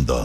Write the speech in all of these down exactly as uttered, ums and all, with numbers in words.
mundo.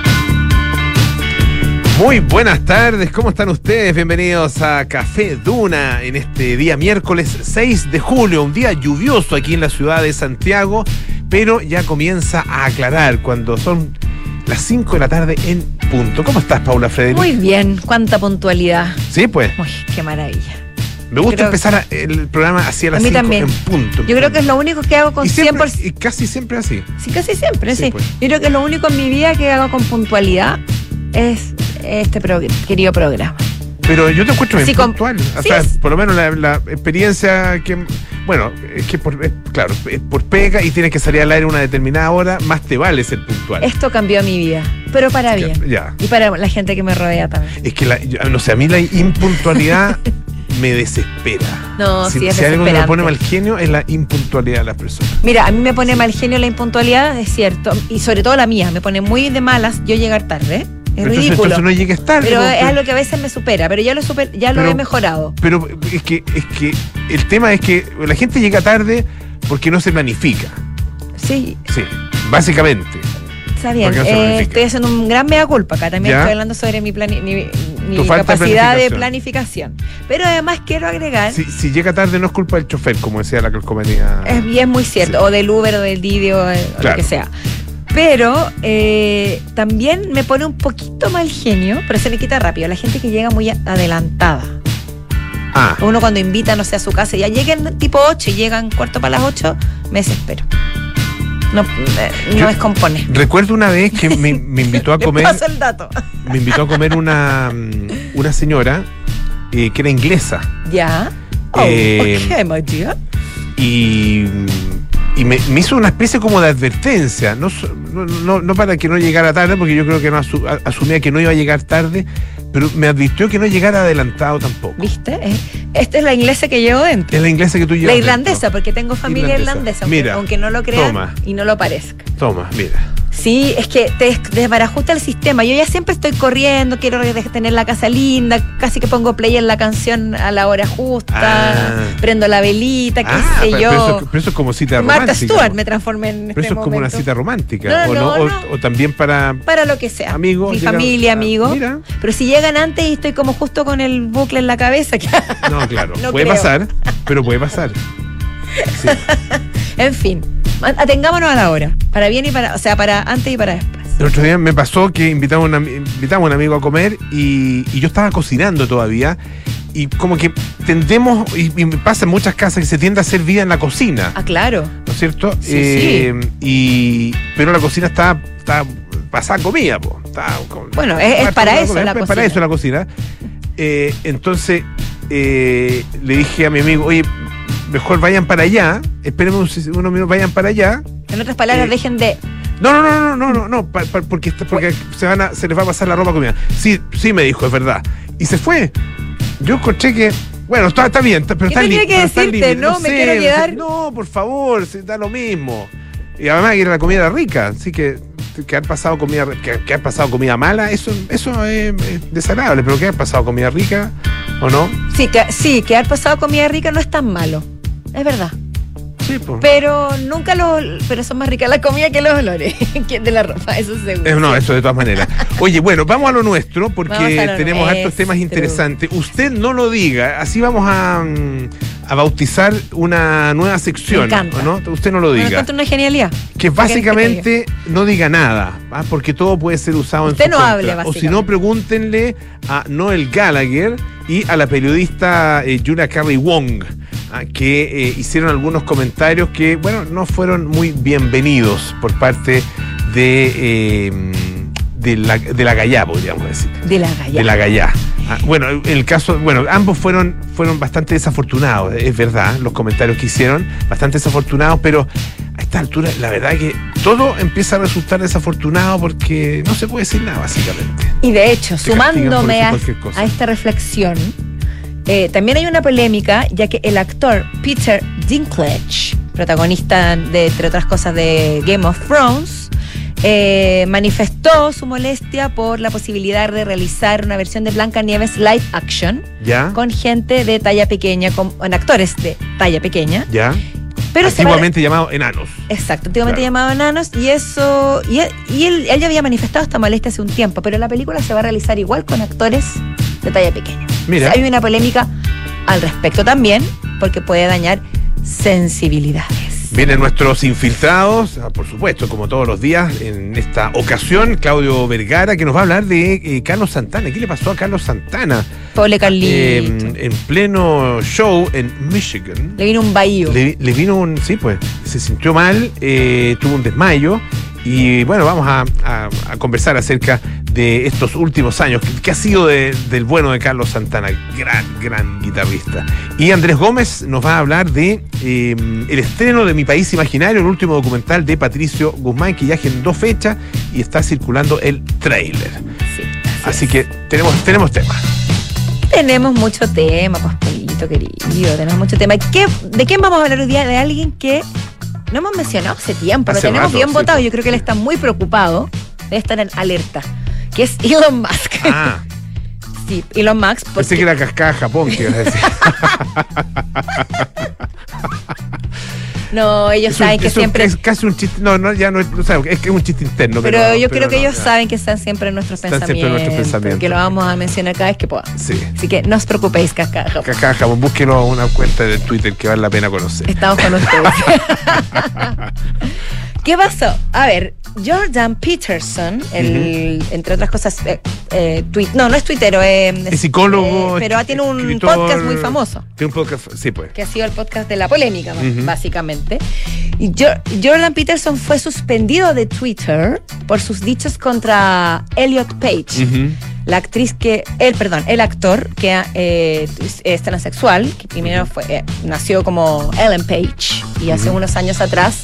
Muy buenas tardes, ¿cómo están ustedes? Bienvenidos a Café Duna en este día miércoles seis de julio, un día lluvioso aquí en la ciudad de Santiago, pero ya comienza a aclarar cuando son las cinco de la tarde en punto. ¿Cómo estás, Paula Frederick? Muy bien, cuánta puntualidad. Sí, pues. Uy, qué maravilla. Me gusta creo empezar a, el programa así a las cinco en punto. Yo creo que es lo único que hago con y siempre, cien por ciento. Y casi siempre así. Sí, casi siempre, sí. Sí, pues. Yo creo que lo único en mi vida que hago con puntualidad es este pro- querido programa. Pero yo te encuentro bien Sí, con- puntual. O sí, sea, es- por lo menos la, la experiencia que... Bueno, es que por, es, claro, es por pega y tienes que salir al aire a una determinada hora, más te vale ser puntual. Esto cambió mi vida, pero para Es que- bien. ya. Y para la gente que me rodea también. Es que, la, yo- no sé, a mí la impuntualidad me desespera. No, si, sí, es si algo me desesperante. pone mal genio es la impuntualidad de las personas. Mira, a mí me pone mal genio la impuntualidad, es cierto, y sobre todo la mía, me pone muy de malas yo llegar tarde. Es Entonces, ridículo. entonces no llegues tarde. Pero porque- es algo que a veces me supera, pero ya lo super, ya lo Pero- he mejorado. Pero es que, es que el tema es que la gente llega tarde porque no se planifica. Sí, Sí, básicamente. está bien. Porque no se Eh, planifica. estoy haciendo un gran mea culpa acá. También ¿Ya? estoy hablando sobre mi, plani- mi, mi Tu falta de capacidad de planificación. Pero además quiero agregar, Si, si llega tarde no es culpa del chofer, como decía la calcomanía. es, y es muy cierto, Sí. o del Uber o del Didi o, eh, o Claro. lo que sea. Pero eh, también me pone un poquito mal genio, pero se me quita rápido, la gente que llega muy a- adelantada. Ah, Uno cuando invita, no sé, a su casa, ya lleguen tipo ocho y llegan cuarto para las ocho, me desespero. No, eh, no Yo- descompone. recuerdo una vez que me, me invitó a Le comer, paso el dato. me invitó a comer una, mm, una señora eh, que era inglesa. ¿Ya? Oh, Eh, ok, my dear. Y, y me, me hizo una especie como de advertencia, no, so- no, no, no para que no llegara tarde, porque yo creo que no asu- a- asumía que no iba a llegar tarde, pero me advirtió que no llegara adelantado tampoco. ¿Viste? Eh, Esta es la inglesa que llevo dentro. Es la inglesa que tú llevas La irlandesa, dentro. porque tengo familia Irlandesa. irlandesa, aunque, Mira, aunque no lo crean toma. y no lo parezca. Toma, mira. Sí, es que te des- desbarajusta el sistema. Yo ya siempre estoy corriendo, quiero re- tener la casa linda, casi que pongo play en la canción a la hora justa, Ah. prendo la velita, qué Ah, sé pero, yo. pero eso, pero eso es como cita Martha romántica. Stewart ¿no? me transformé en Pero este eso es como una momento. cita romántica. No, ¿o, no, no? O- no. O, también para Para lo que sea. amigos. Mi llega- familia, ah, amigos. Mira. Pero si llegan antes y estoy como justo con el bucle en la cabeza, que- No, claro. No puede creo. pasar, pero puede pasar. Sí. en fin, atengámonos a la hora, para bien y para, o sea, para antes y para después. El otro día me pasó que invitamos a un, ami- invitamos a un amigo a comer y, y yo estaba cocinando todavía y como que tendemos, y, y me pasa en muchas casas que se tiende a hacer vida en la cocina, Ah, claro. ¿no es cierto? Sí, Eh, Y, pero la cocina está, está pasada comida, po. Está con- Bueno, es- es para eso la es para cocina. eso la cocina. Eh, entonces eh, le dije a mi amigo, oye, mejor vayan para allá, espérenme un- unos minutos, vayan para allá. En otras palabras, Eh, dejen de. No, no, no, no, no, no, no, pa- pa- porque, porque se, van a, se les va a pasar la ropa comida. Sí, sí, me dijo, es verdad. Y se fue. Yo escuché que, bueno, está, está bien, está- pero ¿Qué está tenía li- que pero está decirte? límite, No, me sé, quiero no sé. quedar. No, por favor, se da lo mismo. Y además que la comida era rica, así que que han pasado comida que, que han pasado comida mala, eso, eso es, es desagradable, pero que han pasado comida rica o no. Sí, que, sí, que haber pasado comida rica no es tan malo. Es verdad. Sí, pues. Pero nunca los. Pero son más ricas la comida que los olores que de la ropa, eso seguro. Eh, no, eso de todas maneras. Oye, bueno, vamos a lo nuestro porque Vamos a lo tenemos nuestro. hartos temas interesantes. Usted no lo diga, así vamos a, mm, a bautizar una nueva sección. Me encanta. ¿O no? Usted no lo Me diga. encuentro una genialidad. Que es básicamente no diga nada, ¿ah? Porque todo puede ser usado Usted en su no contra. hable, O si básicamente. no, pregúntenle a Noel Gallagher y a la periodista eh, Julia Carey Wong, ¿ah? que eh, hicieron algunos comentarios que, bueno, no fueron muy bienvenidos por parte de, eh, de, la, de la Gallá, podríamos decir. De la gallina. De la Gallá. Ah, bueno, en el caso, bueno, ambos fueron, fueron bastante desafortunados, es verdad, los comentarios que hicieron, bastante desafortunados, pero a esta altura, la verdad que todo empieza a resultar desafortunado porque no se puede decir nada, básicamente. Y de hecho, Te castigan sumándome por a, decir cualquier cosa. a esta reflexión, eh, también hay una polémica, ya que el actor Peter Dinklage, protagonista de, entre otras cosas, de Game of Thrones, eh, manifestó su molestia por la posibilidad de realizar una versión de Blancanieves live action ¿Ya? con gente de talla pequeña, con, con actores de talla pequeña, ¿Ya? Pero antiguamente llamado enanos. Exacto, antiguamente Claro. llamado enanos, y eso, y, él, y él, él ya había manifestado esta molestia hace un tiempo, pero la película se va a realizar igual con actores de talla pequeña. Mira. O sea, hay una polémica al respecto también, porque puede dañar sensibilidades. Vienen nuestros infiltrados, ah, por supuesto, como todos los días. En esta ocasión, Claudio Vergara, que nos va a hablar de eh, Carlos Santana. ¿Qué le pasó a Carlos Santana? Pobre Carlito. Eh, en pleno show en Michigan. Le vino un bahío. Le, le vino un. Sí, pues. Se sintió mal, eh, tuvo un desmayo. Y bueno, vamos a, a, a conversar acerca de estos últimos años. ¿Qué, qué ha sido de, del bueno de Carlos Santana? Gran, gran guitarrista. Y Andrés Gómez nos va a hablar de eh, el estreno de Mi País Imaginario, el último documental de Patricio Guzmán, que ya agendó fecha y está circulando el tráiler. Sí, así Así es. que tenemos, tenemos tema. Tenemos mucho tema, pues, Polito querido, tenemos mucho tema. ¿Qué, ¿De quién vamos a hablar hoy día? De alguien que no hemos mencionado hace tiempo, Hace lo tenemos rato, bien sí, votado. pues. Yo creo que él está muy preocupado, debe estar en alerta, que es Elon Musk. Ah, Sí, Elon Musk. Porque pensé que era cascada Japón, que ibas a decir. No, ellos Eso- saben que eso siempre... es casi un chiste. No, no, ya no es, o sea, es que es un chiste interno. Pero, Pero, yo pero creo que no, ellos ya. saben que están siempre en nuestros Están siempre en pensamientos. nuestros pensamientos. Que lo vamos a mencionar cada vez que podamos. Sí. Así que no os preocupéis, cascaja. Cascada Japón, búsquenlo una cuenta de Twitter que vale la pena conocer. Estamos con ustedes. ¿Qué pasó? A ver, Jordan Peterson, el, entre otras cosas, eh, eh, tuit- no, no es tuitero, eh, Es psicólogo, eh, pero tiene un escritor, podcast muy famoso, Tiene un podcast, sí, pues. que ha sido el podcast de la polémica, Ujú. básicamente. Y Jo- Jordan Peterson fue suspendido de Twitter por sus dichos contra Elliot Page. Ujú. La actriz que, él, perdón, el actor que eh, es transexual, que primero fue, eh, nació como Ellen Page y hace Ujú. unos años atrás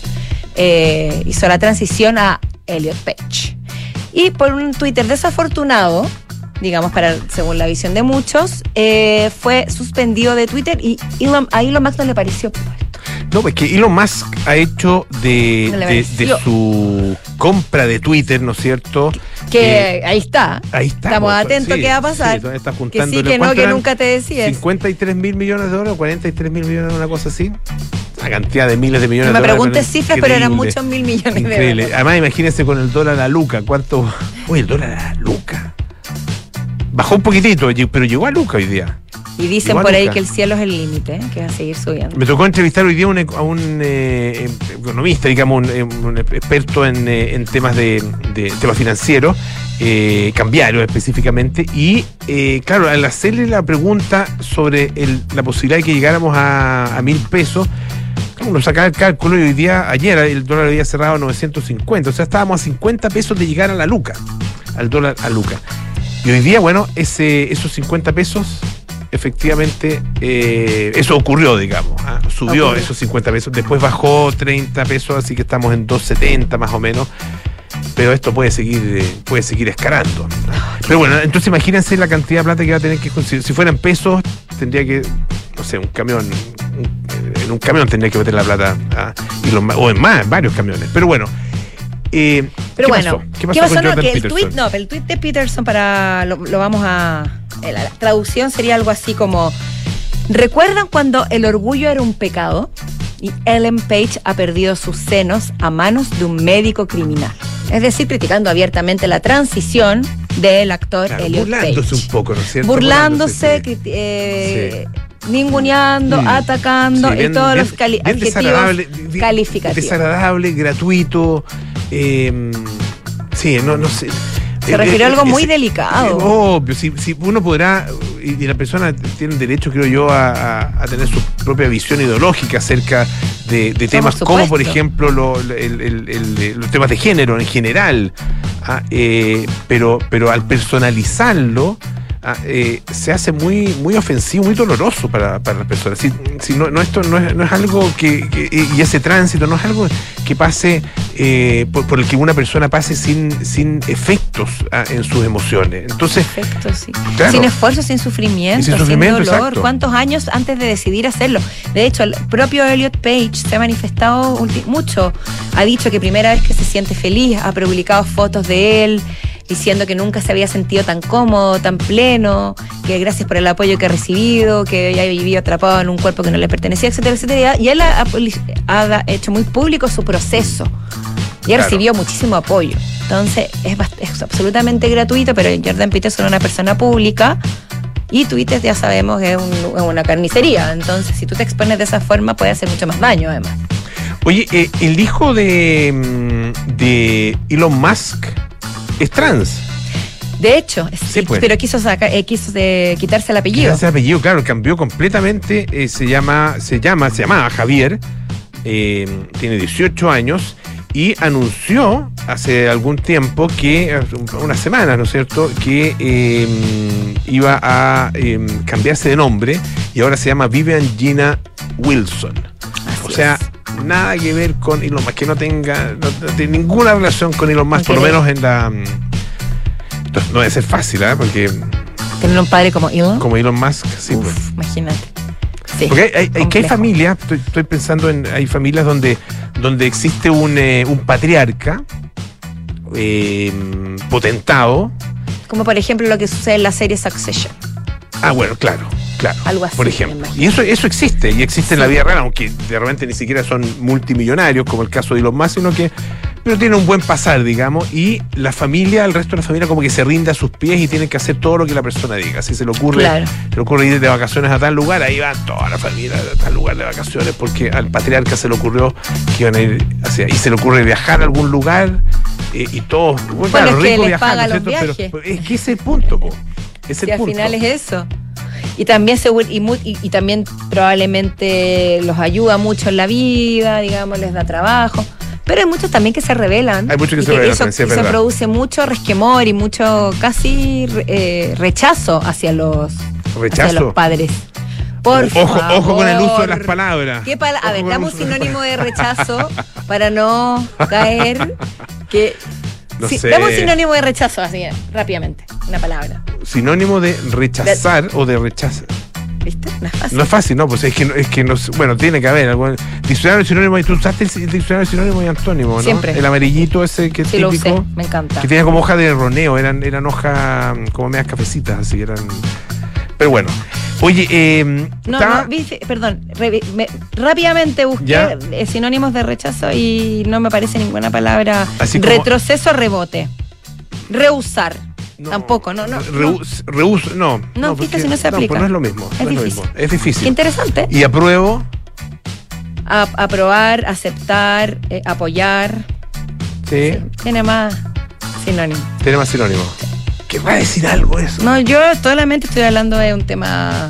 eh, hizo la transición a Elliot Page. Y por un Twitter desafortunado, digamos, para según la visión de muchos, eh, fue suspendido de Twitter y Elon, a Elon Musk no le pareció esto. No, pues que Elon Musk ha hecho de, No le de, de pareció. su compra de Twitter, ¿no es cierto? Que Eh, ahí está. ahí está. Estamos pues, atentos sí, qué va a pasar. sí, está Que juntando sí, que no, que nunca te decías. cincuenta y tres mil millones de dólares, cuarenta y tres mil millones, una cosa así. Una cantidad de miles de millones No me de dólares. preguntes cifras, pero eran increíble. muchos mil millones de Increíble. dólares. Además, imagínense con el dólar a Luca. ¿Cuánto? Oye, el dólar a Luca. Bajó un poquitito, pero llegó a Luca hoy día. Y dicen Igual por ahí nunca. que el cielo es el límite, ¿eh? Que va a seguir subiendo. Me tocó entrevistar hoy día un, a un eh, economista, digamos, un, un experto en, eh, en temas de, de temas financieros, eh, cambiarios específicamente, y eh, claro, al hacerle la pregunta sobre el, la posibilidad de que llegáramos a, a mil pesos, uno sacaba el cálculo y hoy día, ayer el dólar había cerrado a novecientos cincuenta, o sea, estábamos a cincuenta pesos de llegar a la Luca, al dólar a Luca. Y hoy día, bueno, ese, esos cincuenta pesos, efectivamente, eh, eso ocurrió, digamos. ¿ah? Subió Ocurrió. esos cincuenta pesos, después bajó treinta pesos, así que estamos en doscientos setenta más o menos. Pero esto puede seguir eh, puede seguir escalando. Pero bueno, entonces imagínense la cantidad de plata que va a tener que conseguir. Si fueran pesos, tendría que, no sé, un camión, un- en un camión tendría que meter la plata, ¿ah? y los, ma- o en más, en varios camiones. Pero bueno. Eh, Pero ¿qué bueno, pasó? ¿Qué pasó, con No, Jordan que el Peterson? tweet, no, pero el tweet de Peterson para lo, lo vamos a eh, la, la traducción sería algo así como: ¿recuerdan cuando el orgullo era un pecado y Ellen Page ha perdido sus senos a manos de un médico criminal? Es decir, criticando abiertamente la transición del actor Claro, Elliot burlándose Page. un poco, ¿no es cierto? Burlándose, sí. criti- eh, ninguneando, Mm. atacando Sí, bien- y todos bien- los cali- bien desagradable, adjetivos bien calificativos. Desagradable, gratuito. eh, sí, no, no sé. Se refirió a algo muy es- delicado. es obvio, si, si uno podrá, y, y la persona tiene el derecho, creo yo, a, a- a tener su propia visión ideológica acerca de, de temas por como, supuesto. por ejemplo, lo- el- el- el- los temas de género en general. ah, eh, pero, pero al personalizarlo, ah, eh, se hace muy, muy ofensivo, muy doloroso para, para las personas. Si, si no, no, esto no es, no es algo que, que- y ese tránsito no es algo que pase, eh, por, por el que una persona pase sin, sin efectos ah, en sus emociones. Entonces, Perfecto, sí. Claro. Sin esfuerzo, sin sufrimiento, Y sin sin, sufrimiento, dolor. exacto. ¿Cuántos años antes de decidir hacerlo? De hecho, el propio Elliot Page se ha manifestado ulti- mucho. Ha dicho que primera vez que se siente feliz, ha publicado fotos de él diciendo que nunca se había sentido tan cómodo, tan pleno, que gracias por el apoyo que ha recibido, que había vivido atrapado en un cuerpo que no le pertenecía, etcétera, etcétera. Y él ha, ha, ha hecho muy público su proceso y ha Claro. recibido muchísimo apoyo. Entonces es, bast- es absolutamente gratuito, pero Jordan Peterson es una persona pública y Twitter ya sabemos que es, un- es una carnicería. Entonces si tú te expones de esa forma puede hacer mucho más daño además. Oye, eh, el hijo de, mm, de Elon Musk es trans. De hecho, Sí, sí, pues. pero quiso, sacar, eh, quiso de, quitarse el apellido. Ese apellido, claro, cambió completamente. eh, se llama, se llama, se llamaba Javier. eh, tiene dieciocho años y anunció hace algún tiempo que, eh, unas semanas, ¿no es cierto?, que eh, iba a eh, cambiarse de nombre y ahora se llama Vivian Gina Wilson. Así O sea, es. nada que ver con Elon Musk, que no tenga, no, no tiene ninguna relación con Elon Musk, No por lo quiere. menos en la. mm, Entonces, no debe ser fácil, ¿eh? Porque Tener un padre como Elon. como Elon Musk, sí, Uf, pues. imagínate. Sí, Porque hay, hay- hay que hay complejo. familias, estoy, estoy pensando en, hay familias donde, donde existe un, eh, un patriarca eh, potentado. Como por ejemplo lo que sucede en la serie Succession. Ah, bueno, claro, claro. Algo así, por me ejemplo. imagino. Y eso, eso existe, y existe en la Sí. vida real, aunque de repente ni siquiera son multimillonarios, como el caso de Elon Musk, sino que, pero tiene un buen pasar, digamos, y la familia, el resto de la familia como que se rinde a sus pies y tienen que hacer todo lo que la persona diga. Si se le ocurre, Claro. se le ocurre ir de vacaciones a tal lugar, ahí van toda la familia a tal lugar de vacaciones, porque al patriarca se le ocurrió que iban a ir hacia, y se le ocurre viajar a algún lugar, eh, y todos, bueno, Bueno, claro, es que rico les viajar, paga ¿no es los cierto? viajes. Pero es que ese es el punto, po. Es el Sí, al punto. final es eso. Y también seguro, y, mu- y, y también probablemente los ayuda mucho en la vida, digamos, les da trabajo. Pero hay muchos también que se rebelan. Hay muchos que y se rebelan, Eso, sí, es y se verdad. produce mucho resquemor y mucho casi eh, rechazo hacia los, hacia ¿Rechazo? los padres. Por Ojo, favor. ojo con el uso de las palabras. ¿Qué pala- Ojo A ver, con el dame un uso de las sinónimo de rechazo para no caer que... No Sí, sé. dame un sinónimo de rechazo, así, rápidamente. Una palabra. Sinónimo de rechazar o de rechazar. ¿Viste? No es fácil. No es fácil, no, pues es que, no- es que no, sé- bueno, tiene que haber algún diccionario de sinónimo. Y tú usaste el, el diccionario de sinónimo y antónimo, ¿no? Siempre. El amarillito ese que es Sí, lo típico. usé, me encanta. Que tenía como hoja de roneo, eran, eran hojas como medias cafecitas, así eran. Pero bueno. Oye, eh, No, estaba- no, viste, perdón, revi- me- rápidamente busqué Ya. eh, sinónimos de rechazo y no me parece ninguna palabra. Así como- Retroceso, rebote. Rehusar. no, Tampoco, no, no. reus- reus- no. No, porque- fíjate si no se No, aplica. pues no es lo mismo. Es no es lo difícil. mismo. Es Qué difícil. interesante. Y apruebo. A- aprobar, aceptar, eh, apoyar. Sí. Sí, tiene más sinónimos. Tiene más sinónimo. ¿Qué va a decir algo eso? No, yo solamente estoy hablando de un tema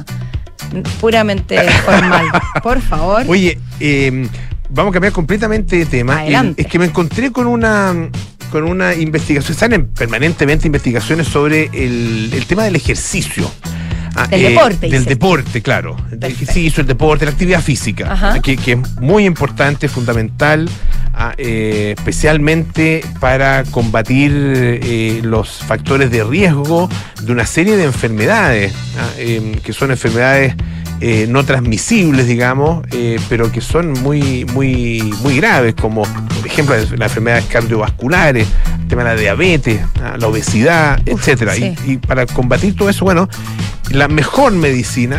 puramente formal. Por favor. Oye, eh, vamos a cambiar completamente de tema. Adelante. El- es que me encontré con una con una investigación. Están en permanentemente investigaciones sobre el, el tema del ejercicio. Ah, Del deporte, Del dices. deporte, claro. El Perfecto. ejercicio, el deporte, la actividad física. Ajá. Que, que es muy importante, fundamental, ah, eh, especialmente para combatir eh, los factores de riesgo de una serie de enfermedades, ah, eh, que son enfermedades eh, no transmisibles, digamos, eh, pero que son muy, muy, muy graves, como por ejemplo las enfermedades cardiovasculares, el tema de la diabetes, ah, la obesidad, Uf, etcétera. sí. Y, y para combatir todo eso, bueno, la mejor medicina,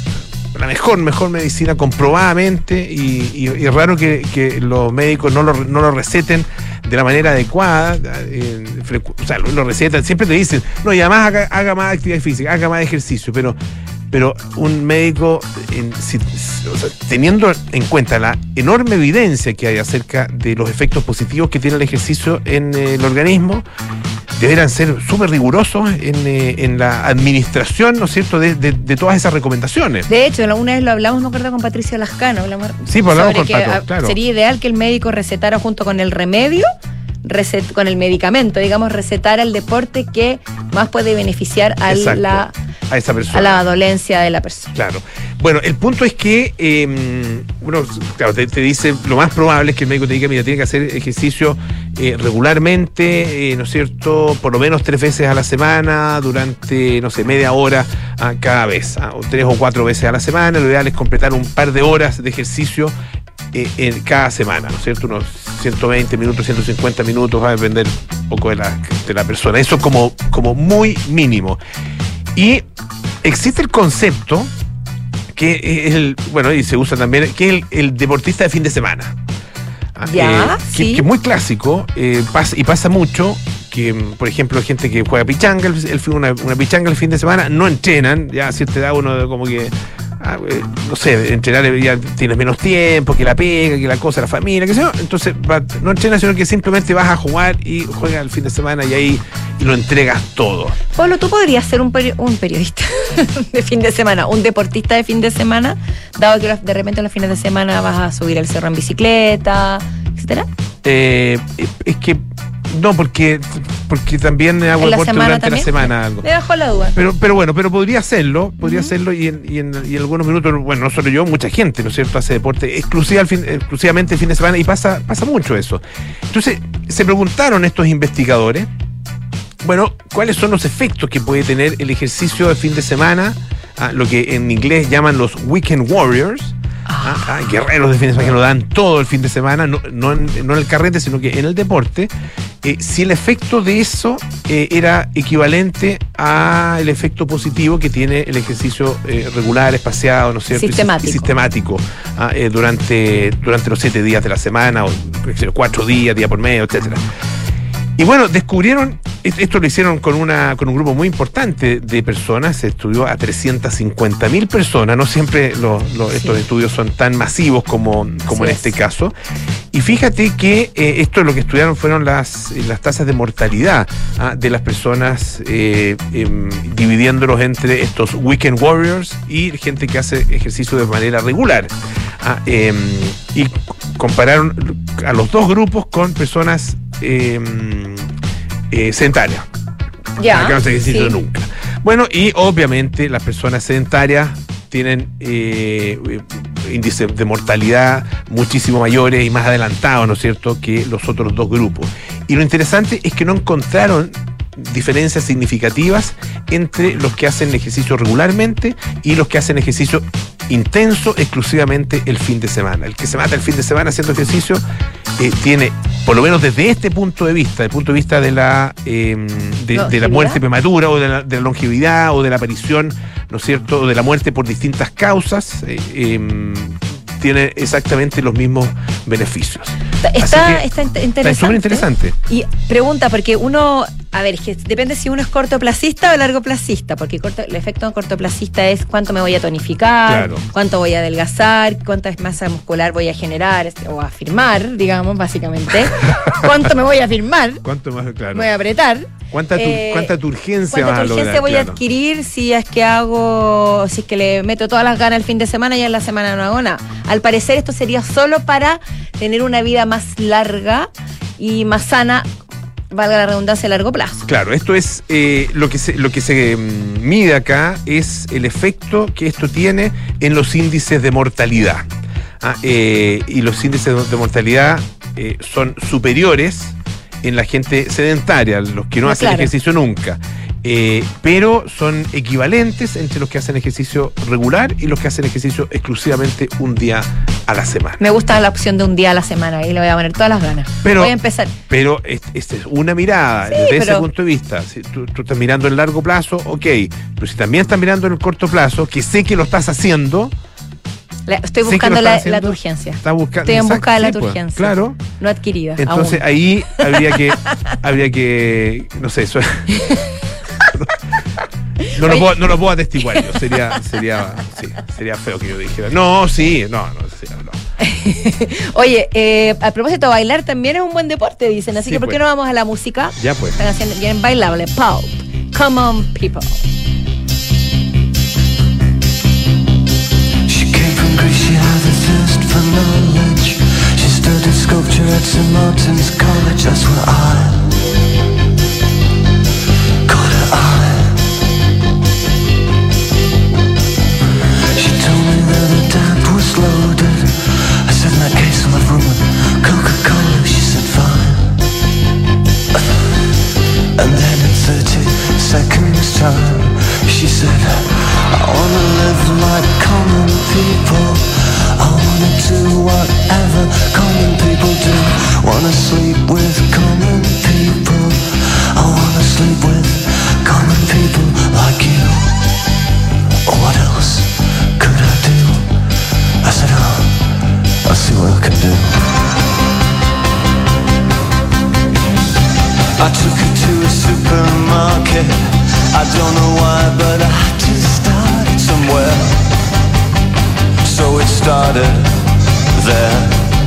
la mejor, mejor medicina comprobadamente, y, y- y es raro que, que los médicos no lo, no lo receten de la manera adecuada, eh, frecu- o sea, lo, lo recetan, siempre te dicen, no, y además haga, haga más actividad física, haga más ejercicio, pero, pero un médico, en- si- o sea, teniendo en cuenta la enorme evidencia que hay acerca de los efectos positivos que tiene el ejercicio en eh, el organismo, deberán ser súper rigurosos en, eh, en la administración, ¿no es cierto?, de, de- de todas esas recomendaciones. De hecho, una vez lo hablamos, me acuerdo, con Patricio Lascano. Hablamos Sí, pues hablamos sobre con que Pato, ah, claro. sería ideal que el médico recetara junto con el remedio, recet- con el medicamento, digamos, recetara el deporte que más puede beneficiar a Exacto, la, a esa persona. a la dolencia de la persona. Claro. Bueno, el punto es que eh, uno, claro, te, te dice, lo más probable es que el médico te diga, mira, tiene que hacer ejercicio eh, regularmente, eh, ¿no es cierto?, por lo menos tres veces a la semana, durante, no sé, media hora ah, cada vez, ah, o tres o cuatro veces a la semana. Lo ideal es completar un par de horas de ejercicio eh, en cada semana, ¿no es cierto? Unos ciento veinte minutos, ciento cincuenta minutos, va a depender un poco de la, de la persona. Eso como, como muy mínimo. Y existe el concepto que es el, bueno, y se usa también, que es el, el deportista de fin de semana. Ya, eh, sí. que, que es muy clásico, eh, pasa, y pasa mucho que, por ejemplo, gente que juega pichanga, el, el, una, una pichanga el fin de semana, no entrenan, ya a cierta edad uno como que, ah, eh, no sé, entrenar ya tienes menos tiempo, que la pega, que la cosa, la familia, que sé yo, entonces va, no entrenas, sino que simplemente vas a jugar y juegas el fin de semana y ahí y lo entregas todo. Pablo, tú podrías ser un, peri- un periodista de fin de semana, un deportista de fin de semana, dado que de repente los fines de semana vas a subir el cerro en bicicleta, etcétera. Eh, es que no, porque porque también hago deporte durante también? la semana algo. Me dejó la duda. Pero pero bueno, pero podría hacerlo, podría uh-huh. hacerlo y en, y, en, y en algunos minutos, bueno, no solo yo, mucha gente, ¿no es cierto?, hace deporte exclusiva el fin, exclusivamente el fin de semana y pasa pasa mucho eso. Entonces, se preguntaron estos investigadores, bueno, ¿cuáles son los efectos que puede tener el ejercicio de fin de semana? Ah, lo que en inglés llaman los weekend warriors. Ah, ah, guerreros de fin de semana que lo dan todo el fin de semana, no, no, en, no en el carrete, sino que en el deporte. Eh, si el efecto de eso eh, era equivalente al efecto positivo que tiene el ejercicio eh, regular, espaciado, ¿no es cierto? Sistemático. Y, y sistemático ah, eh, durante, durante los siete días de la semana, o cuatro días, día por medio, etcétera. Y bueno, descubrieron, esto lo hicieron con una con un grupo muy importante de personas, se estudió a trescientas cincuenta mil personas, no siempre lo, lo, sí. estos estudios son tan masivos como, como en este es. caso. Y fíjate que eh, esto lo que estudiaron fueron las, las tasas de mortalidad ¿ah? de las personas, eh, eh, dividiéndolos entre estos weekend warriors y gente que hace ejercicio de manera regular. ¿ah? Eh, y compararon a los dos grupos con personas Eh, eh, sedentarias. Ya. Que no se ejercicio sí. nunca. Bueno, y obviamente las personas sedentarias tienen eh, índices de mortalidad muchísimo mayores y más adelantados, ¿no es cierto?, que los otros dos grupos. Y lo interesante es que no encontraron diferencias significativas entre los que hacen ejercicio regularmente y los que hacen ejercicio intenso exclusivamente el fin de semana. El que se mata el fin de semana haciendo ejercicio eh, tiene, por lo menos desde este punto de vista, desde el punto de vista de la eh, de, de la muerte prematura o de la, de la longevidad o de la aparición, ¿no es cierto?, o de la muerte por distintas causas, eh, eh, tiene exactamente los mismos beneficios. Está, está interesante. Está súper interesante. Y pregunta, porque uno, a ver, es que depende si uno es cortoplacista o largoplacista, porque corto, el efecto cortoplacista es cuánto me voy a tonificar, claro. cuánto voy a adelgazar, cuánta masa muscular voy a generar o a firmar, digamos, básicamente. ¿Cuánto me voy a firmar? ¿Cuánto más, claro? Me voy a apretar. ¿Cuánta, tu, eh, ¿Cuánta turgencia vas a lograr? ¿Cuánta turgencia voy claro. a adquirir si es que hago, si es que le meto todas las ganas el fin de semana y en la semana no hago nada? Al parecer esto sería solo para tener una vida más larga y más sana, valga la redundancia, a largo plazo. Claro, esto es eh, lo que se, lo que se um, mide acá es el efecto que esto tiene en los índices de mortalidad. Ah, eh, y los índices de mortalidad eh, son superiores en la gente sedentaria, los que no, no hacen claro. ejercicio nunca. Eh, pero son equivalentes entre los que hacen ejercicio regular y los que hacen ejercicio exclusivamente un día a la semana. Me gusta la opción de un día a la semana, ahí le voy a poner todas las ganas. Pero, voy a empezar. Pero esta es una mirada, sí, desde pero... ese punto de vista. Si tú, tú estás mirando en largo plazo, ok, pero si también estás mirando en el corto plazo, que sé que lo estás haciendo... La, estoy buscando la, la turgencia. Está busca, estoy en busca de la sí, turgencia. Pues, claro. No adquirida. Entonces aún. ahí habría que, habría que, no sé, eso, no, lo puedo, no lo puedo atestiguar yo. Sería, sería, sí, sería feo que yo dijera. No, sí, no, no, sí, no. Oye, eh, a propósito, bailar también es un buen deporte, dicen. Así sí, que, ¿por qué pues. no vamos a la música? Ya pues. Están haciendo bien bailable. Pulp. Come on, people. She had a thirst for knowledge. She studied sculpture at Saint Martin's College. That's where I caught her eye. She told me that her dad was loaded. I said, in that case I'll have rum and Coca-Cola. She said, fine. And then in thirty seconds time she said, I wanna live like common people. I wanna do whatever wanna sleep with common people. I wanna sleep with common people like you. What else could I do? I said, oh, I'll see what I can do. I took her to a supermarket. I don't know why, but I had to start somewhere. So it started there.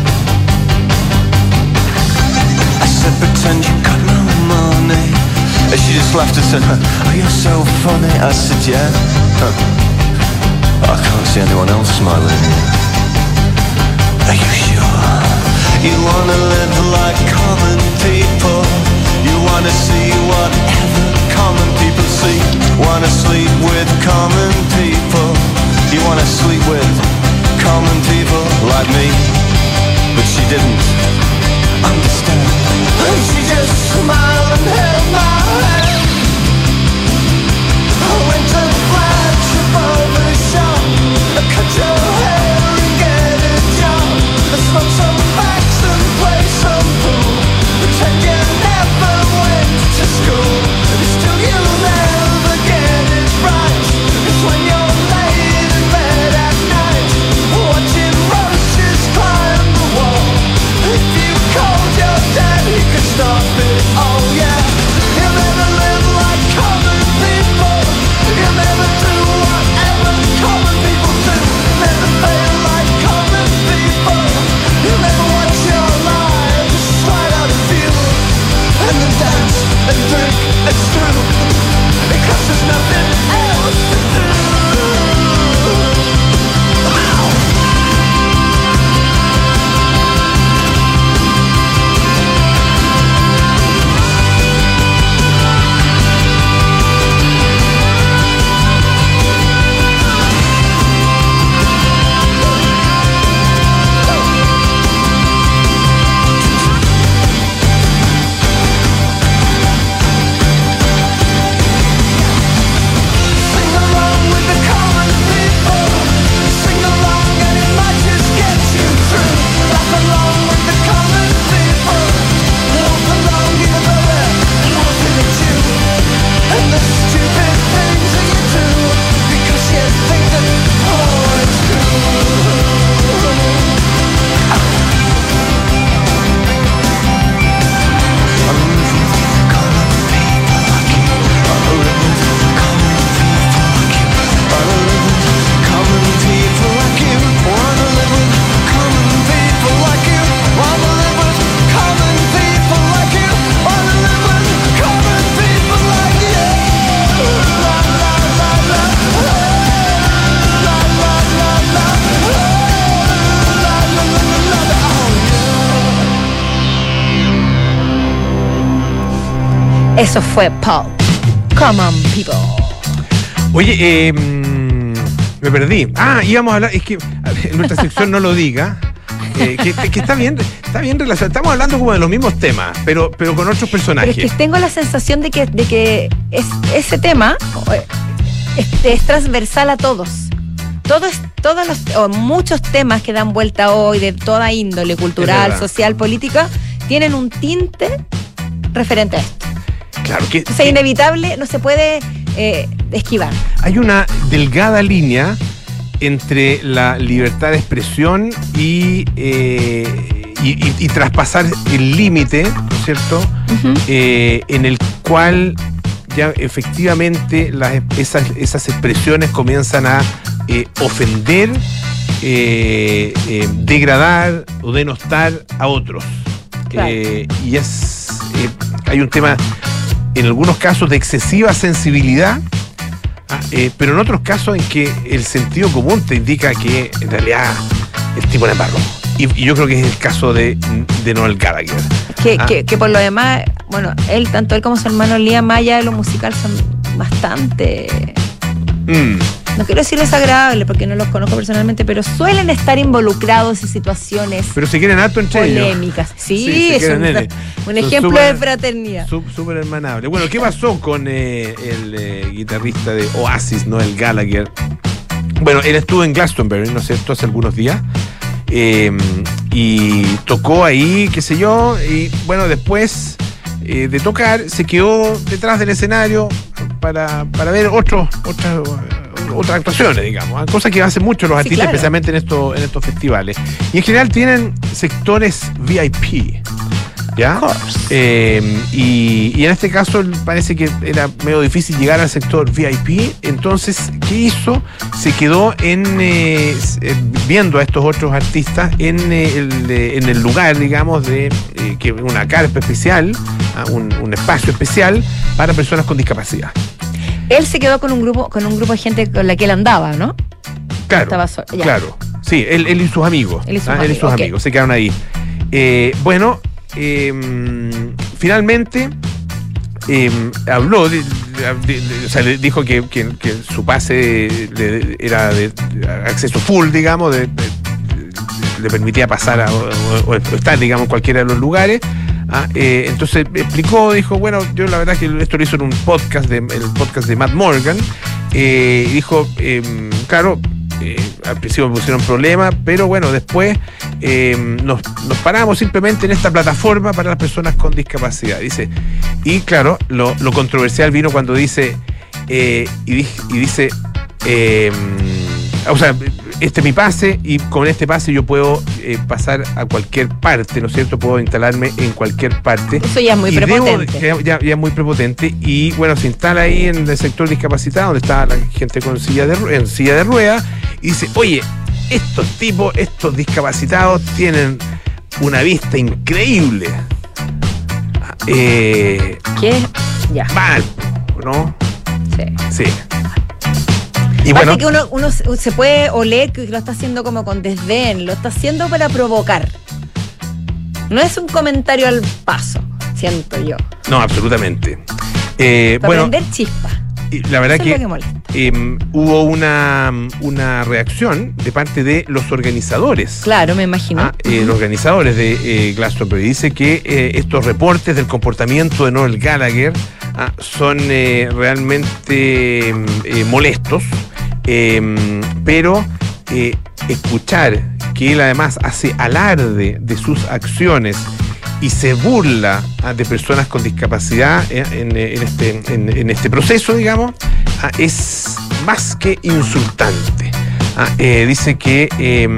I said, pretend you got no money. And she just laughed and said, oh, you're so funny. I said, yeah. Huh. I can't see anyone else smiling. Are you sure? You wanna live like common people. You wanna see whatever common people see. Wanna sleep with common people. You wanna sleep with common people like me. But she didn't understand. And she just smiled and held my hand. I went to flash above the shop. I cut your hair and get a job. I smoke some facts and play some pool. Pretend you never went to school. Still you'll never get it right. It's when you're laid in bed at night, watching roaches climb the wall. If you called your dad, he could stop it. Oh yeah. You'll never live like common people. You'll never do whatever common people do. Never fail like common people. You'll never watch your lives slide out of view. And then dance and drink and screw, because there's nothing else to do. Eso fue Paul. Common People. Oye, eh, me perdí. Ah, íbamos a hablar, es que en nuestra sección no lo diga. Eh, que, que está bien, está bien relacionado. Estamos hablando como de los mismos temas, pero, pero con otros personajes. Pero es que tengo la sensación de que, de que es, ese tema es, es transversal a todos. Todos, todos los, o muchos temas que dan vuelta hoy de toda índole, cultural, social, política, tienen un tinte referente a esto. Claro que o sea, que, inevitable, no se puede eh, esquivar. Hay una delgada línea entre la libertad de expresión y, eh, y, y, y traspasar el límite, ¿no es cierto? Uh-huh. eh, en el cual ya efectivamente las, esas, esas expresiones comienzan a eh, ofender, eh, eh, degradar o denostar a otros. Claro. Eh, y es eh, hay un tema en algunos casos de excesiva sensibilidad, eh, pero en otros casos en que el sentido común te indica que en realidad el tipo le embarró. Y, y yo creo que es el caso de, de Noel Gallagher. Que, ah. que, que por lo demás, bueno, él, tanto él como su hermano Liam, más allá de lo musical, son bastante... Mm. No quiero decir desagradable porque no los conozco personalmente, pero suelen estar involucrados en situaciones pero se quieren harto entre polémicas. Sí, sí es un, un ejemplo super, de fraternidad. Súper hermanable. Bueno, ¿qué pasó con eh, el eh, guitarrista de Oasis, Noel Gallagher? Bueno, él estuvo en Glastonbury, ¿no es cierto?, hace algunos días. Eh, y y tocó ahí, qué sé yo, y bueno, después eh, de tocar se quedó detrás del escenario para, para ver otros otras otras actuaciones, digamos, cosas que hacen mucho los Sí, artistas, claro. especialmente en estos en estos festivales. Y en general tienen sectores V I P, ¿ya? Of course. Eh, y, y en este caso parece que era medio difícil llegar al sector V I P. Entonces, ¿qué hizo? Se quedó en eh, eh, viendo a estos otros artistas en, eh, el, eh, en el lugar, digamos, de eh, que una carpa especial, ah, un, un espacio especial para personas con discapacidad. Él se quedó con un grupo, con un grupo de gente con la que él andaba, ¿no? Claro, Estaba so- ya. claro. Sí, él, él y sus amigos. Él y sus ah, él y sus amigos, ok. amigos se quedaron ahí. Eh, bueno, eh, finalmente eh, habló, de, de- de- o sea, le dijo que, que- que su pase de- era de acceso full, digamos, de, de- le permitía pasar a, o, o- o estar, digamos, en cualquiera de los lugares. Ah, eh, entonces explicó, dijo, bueno, yo la verdad que esto lo hizo en un podcast, de, el podcast de Matt Morgan. Eh, dijo, eh, claro, eh, al principio me pusieron problemas, pero bueno, después eh, nos, nos paramos simplemente en esta plataforma para las personas con discapacidad. Dice, y claro, lo, lo controversial vino cuando dice, eh, y, di- y dice, eh, o sea, este es mi pase y con este pase yo puedo eh, pasar a cualquier parte, ¿no es cierto? Puedo instalarme en cualquier parte. Eso ya es muy Y debo- prepotente. ya, ya- ya es muy prepotente y bueno, se instala ahí en el sector discapacitado donde está la gente con silla de, ru- en silla de ruedas y dice, oye, estos tipos, estos discapacitados tienen una vista increíble. Eh, ¿Qué? Ya. mal, ¿no? Sí. Sí. Y Aparte bueno, que uno, uno se se puede oler que lo está haciendo como con desdén, lo está haciendo para provocar. No es un comentario al paso, siento yo. no, absolutamente. Eh, Para bueno, prender chispa. y la verdad Eso es lo que, que molesta. eh, hubo una, una reacción de parte de los organizadores. Claro, me imagino. Ah, eh, los organizadores de eh, Glastonbury dice que eh, estos reportes del comportamiento de Noel Gallagher ah, son eh, realmente eh, molestos, eh, pero eh, escuchar que él además hace alarde de sus acciones y se burla ah, de personas con discapacidad eh, en, en este, en, en este proceso, digamos, ah, es más que insultante. Ah, eh, dice que eh,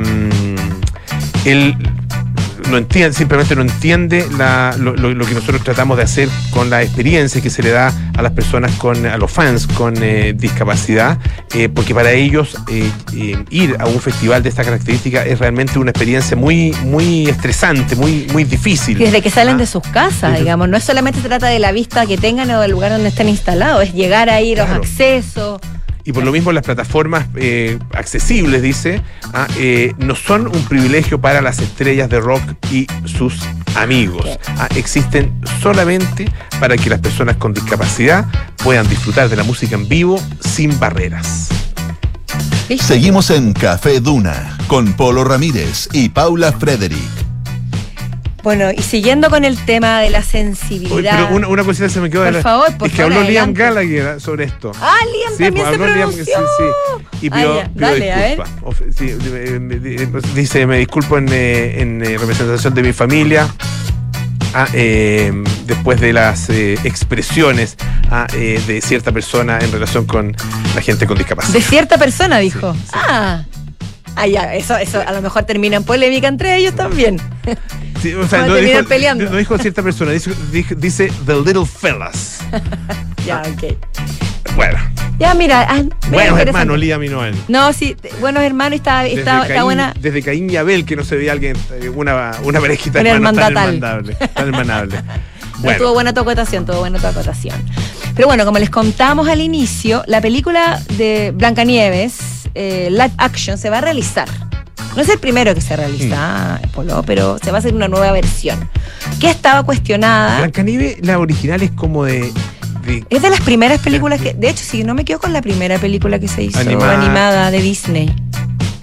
él no entiende, simplemente no entiende la- lo, lo- lo que nosotros tratamos de hacer con la experiencia que se le da a las personas con, a los fans con eh, discapacidad, eh, porque para ellos eh, eh, ir a un festival de esta característica es realmente una experiencia muy, muy estresante, muy, muy difícil. Y desde que salen Ah, de sus casas, desde- digamos, no es solamente trata de la vista que tengan o del lugar donde estén instalados, es llegar ahí, los Claro. accesos. Y por lo mismo las plataformas eh, accesibles, dice, ah, eh, no son un privilegio para las estrellas de rock y sus amigos. Ah, existen solamente para que las personas con discapacidad puedan disfrutar de la música en vivo sin barreras. ¿Viste? Seguimos en Café Duna con Polo Ramírez y Paula Frederick. Bueno, y siguiendo con el tema de la Oye, sensibilidad. pero una, una cosita se me quedó Por de la- favor, por es que favor, habló Liam adelante. Gallagher sobre esto. Ah, Liam Sí, también pues, se habló Liam, pronunció. sí, sí. Y Ah, pidió, ya. pidió Dale, a ver. disculpas. Of- sí, eh, me- eh, dice, me disculpo en, eh, en, eh, representación de mi familia. Ah, eh, después de las eh, expresiones ah, eh, de cierta persona en relación con la gente con discapacidad. De cierta persona, dijo. Sí, sí. Ah. Ah, ya, eso, eso a lo mejor termina en polémica entre ellos también. Sí, o sea, Van a no terminar dijo, peleando. no dijo cierta persona, dice, dice, dice The Little Fellas. Ya, ok. Bueno, Ya, mira. Ah, mira, buenos interesante. hermanos, Liam y Noel. No, sí, te- buenos hermanos, está, Desde, está, está Caín, buena. desde Caín y Abel, que no se veía alguien, eh, una, una parejita Una de hermanos tan hermandad hermandable. Tan hermanable. No, Bueno, tuvo buena tu acotación, tuvo buena tu acotación. Pero bueno, como les contamos al inicio, la película de Blancanieves, eh, live action, se va a realizar. No es el primero que se realiza, Mm. Polo, pero se va a hacer una nueva versión. Que estaba cuestionada. Blancanieves, la original es como de. de- Es de las primeras películas que. De hecho, si no me quedo con la primera película que se hizo Animada. animada, de Disney.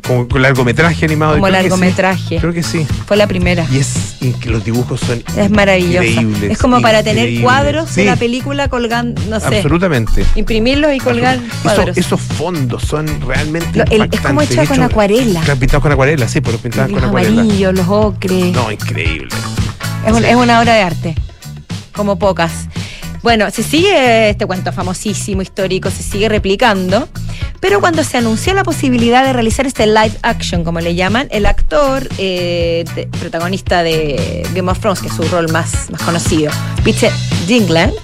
como con largometraje animado. Como creo que largometraje. sí, creo que sí. Fue la primera. Y es que los dibujos son Es maravillosa. increíbles. Es como para tener increíbles. cuadros Sí, de la película colgando, no sé. absolutamente. Imprimirlos y colgar Eso- cuadros. esos fondos son realmente Lo- el- es impactantes. como hecho con acuarela. Claro, pintados con acuarela, sí, pero pintados los con acuarela. amarillos, los ocres. No, increíble. Es, un- Sí. es una obra de arte, como pocas. Bueno, se sigue este cuento famosísimo, histórico, se sigue replicando, pero cuando se anunció la posibilidad de realizar este live action, como le llaman, el actor eh, de- protagonista de Game of Thrones, que es su rol más, más conocido, Peter Dinklage,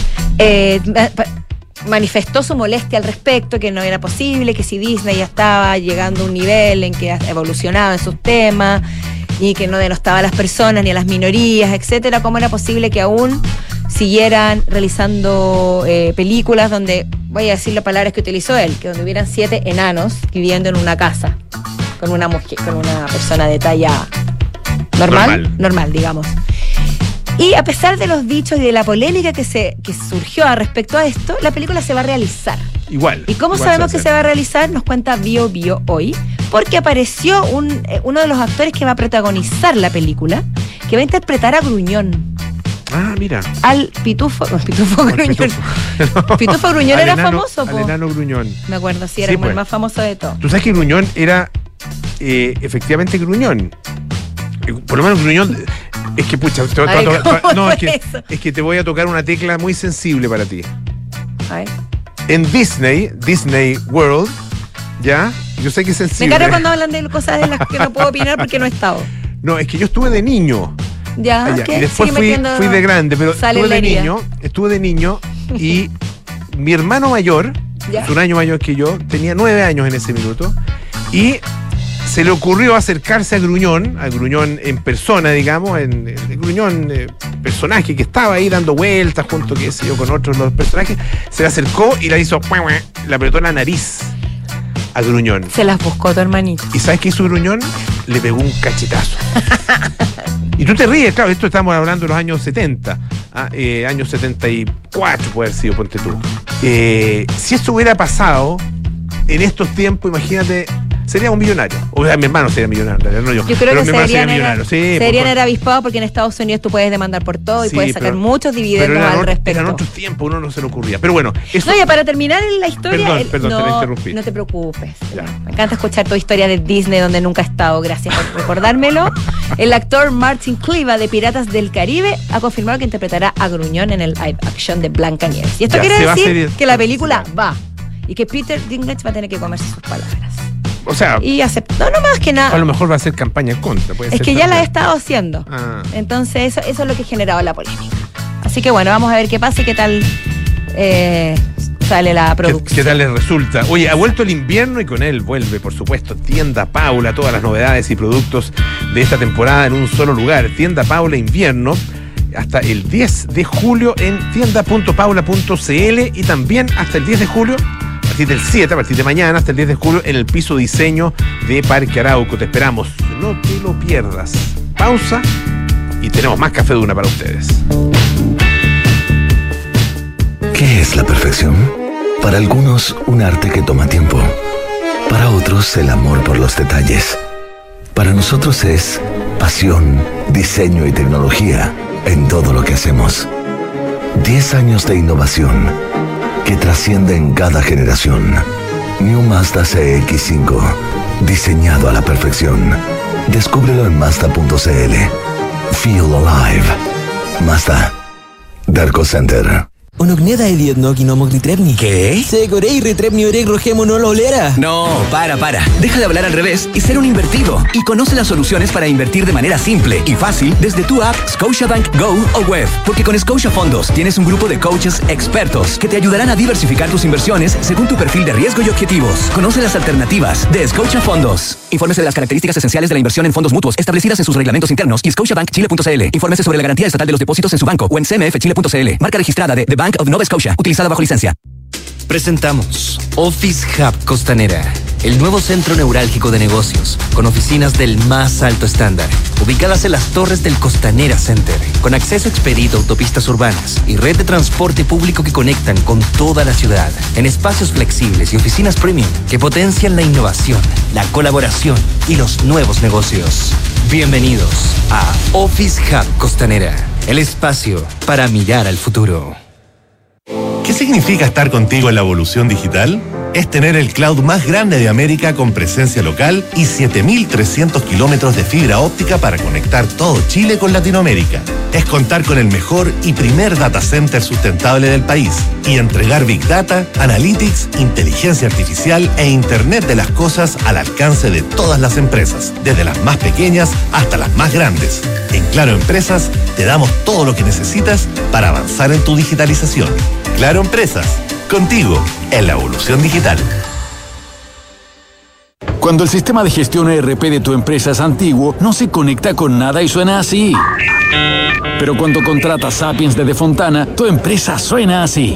eh, ma- pa- manifestó su molestia al respecto, que no era posible, que si Disney ya estaba llegando a un nivel en que evolucionaba en sus temas y que no denostaba a las personas ni a las minorías, etcétera, ¿cómo era posible que aún siguieran realizando eh, películas donde, voy a decir las palabras que utilizó él, que donde hubieran siete enanos viviendo en una casa con una mujer, con una persona de talla normal, Normal. normal, digamos. Y a pesar de los dichos y de la polémica que se que surgió a respecto a esto, la película se va a realizar. Igual. ¿Y cómo igual sabemos que hace. se va a realizar? Nos cuenta Bio Bio hoy, porque apareció un, eh, uno de los actores que va a protagonizar la película, que va a interpretar a Gruñón, Ah, mira. al Pitufo, no, Pitufo Al Gruñón. pitufo. Pitufo Gruñón Al era enano- famoso, po. Al enano Gruñón. Me acuerdo, sí, era Sí, como el pues. más famoso de todos. Tú sabes que Gruñón era eh, efectivamente Gruñón. Eh, Por lo menos Gruñón. Es que, pucha, te, te- A ver, te- te- ¿cómo no, fue es que, eso? es que te voy a tocar una tecla muy sensible para ti. A ver. En Disney, Disney World, ¿ya? Yo sé que es Me sensible. encanta cuando hablan de cosas de las que no puedo opinar porque no he estado. No, es que yo estuve de niño. Ya, allá, que y después sigue fui, metiendo fui de grande, pero sal en estuve la de herida. niño, estuve de niño y mi hermano mayor, Ya. es un año mayor que yo, tenía nueve años en ese minuto, y se le ocurrió acercarse a Gruñón, a Gruñón en persona, digamos, en el Gruñón eh, personaje que estaba ahí dando vueltas junto, qué sé yo, con otros los personajes, se le acercó y le hizo, le apretó la nariz a Gruñón. Se las buscó tu hermanito. ¿Y sabes qué hizo Gruñón? Le pegó un cachetazo. Y tú te ríes, claro, esto estamos hablando de los años setenta, ah, eh, años setenta y cuatro puede haber sido, ponte tú. Eh, si esto hubiera pasado en estos tiempos, imagínate, sería un millonario. O sea, mi hermano sería millonario, no yo. Yo creo pero que mi se hermano sería deberían, era, millonario. Sí, se por- deberían por- era avispados porque en Estados Unidos tú puedes demandar por todo y sí, puedes sacar pero- muchos pero dividendos eran al ot- respecto. Eran otros tiempos, uno no se le ocurría. Pero bueno, eso. No, ya para terminar la historia. Perdón, el- perdón, te no, la interrumpí. No te preocupes. Ya. Me encanta escuchar tu historia de Disney donde nunca he estado. Gracias por recordármelo. El actor Martin Cliva de Piratas del Caribe ha confirmado que interpretará a Gruñón en el live action de Blancanieves. Y esto Ya, quiere se va a decir hacer- que la película ya. va. Y que Peter Dinklage va a tener que comerse sus palabras. O sea, Y aceptó. No, no más que a nada. lo mejor va a ser campaña en contra. Puede Es ser que ya la he también. estado haciendo. Ah. Entonces, eso, eso es lo que ha generado la polémica. Así que bueno, vamos a ver qué pasa y qué tal eh, sale la ¿Qué, producción. qué tal les resulta? Oye, ha vuelto el invierno y con él vuelve, por supuesto, Tienda Paula, todas las novedades y productos de esta temporada en un solo lugar. Tienda Paula Invierno, hasta el diez de julio en tienda punto paula punto cl y también hasta el diez de julio, a partir del siete, a partir de mañana, hasta el diez de julio, en el piso diseño de Parque Arauco. Te esperamos, no te lo pierdas. Pausa y tenemos más Café Duna para ustedes. ¿Qué es la perfección? Para algunos, un arte que toma tiempo. Para otros, el amor por los detalles. Para nosotros es pasión, diseño y tecnología en todo lo que hacemos. Diez años de innovación que trasciende en cada generación. New Mazda C X cinco, diseñado a la perfección. Descúbrelo en Mazda punto cl. Feel alive. Mazda. Darko Center. Onogneda Eliodnoki no Mogritrepni. ¿Qué? Segorei Retrepni Oreg Rogemo no Lolera. No, para, para. Deja de hablar al revés y ser un invertido. Y conoce las soluciones para invertir de manera simple y fácil desde tu app Scotiabank Go o web. Porque con Scotia Fondos tienes un grupo de coaches expertos que te ayudarán a diversificar tus inversiones según tu perfil de riesgo y objetivos. Conoce las alternativas de Scotia Fondos. Infórmese de las características esenciales de la inversión en fondos mutuos establecidas en sus reglamentos internos y scotiabank chile punto cl. Infórmese sobre la garantía estatal de los depósitos en su banco o en c m f chile punto cl. Marca registrada de The Bank of Nova Scotia, utilizada bajo licencia. Presentamos Office Hub Costanera. el nuevo centro neurálgico de negocios, con oficinas del más alto estándar, ubicadas en las torres del Costanera Center, con acceso expedito a autopistas urbanas y red de transporte público que conectan con toda la ciudad, en espacios flexibles y oficinas premium que potencian la innovación, la colaboración y los nuevos negocios. Bienvenidos a Office Hub Costanera, el espacio para mirar al futuro. ¿Qué significa estar contigo en la evolución digital? Es tener el cloud más grande de América con presencia local y siete mil trescientos kilómetros de fibra óptica para conectar todo Chile con Latinoamérica. Es contar con el mejor y primer data center sustentable del país y entregar Big Data, Analytics, inteligencia artificial e Internet de las cosas al alcance de todas las empresas, desde las más pequeñas hasta las más grandes. En Claro Empresas te damos todo lo que necesitas para avanzar en tu digitalización. Claro Empresas, contigo en la evolución digital. Cuando el sistema de gestión E R P de tu empresa es antiguo, no se conecta con nada y suena así. Pero cuando contratas Sapiens de Defontana, tu empresa suena así.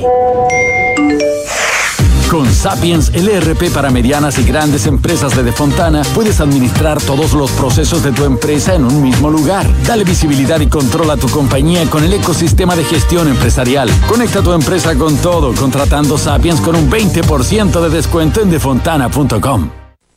Con Sapiens, el E R P para medianas y grandes empresas de Defontana, puedes administrar todos los procesos de tu empresa en un mismo lugar. Dale visibilidad y control a tu compañía con el ecosistema de gestión empresarial. Conecta tu empresa con todo contratando Sapiens con un veinte por ciento de descuento en defontana punto com.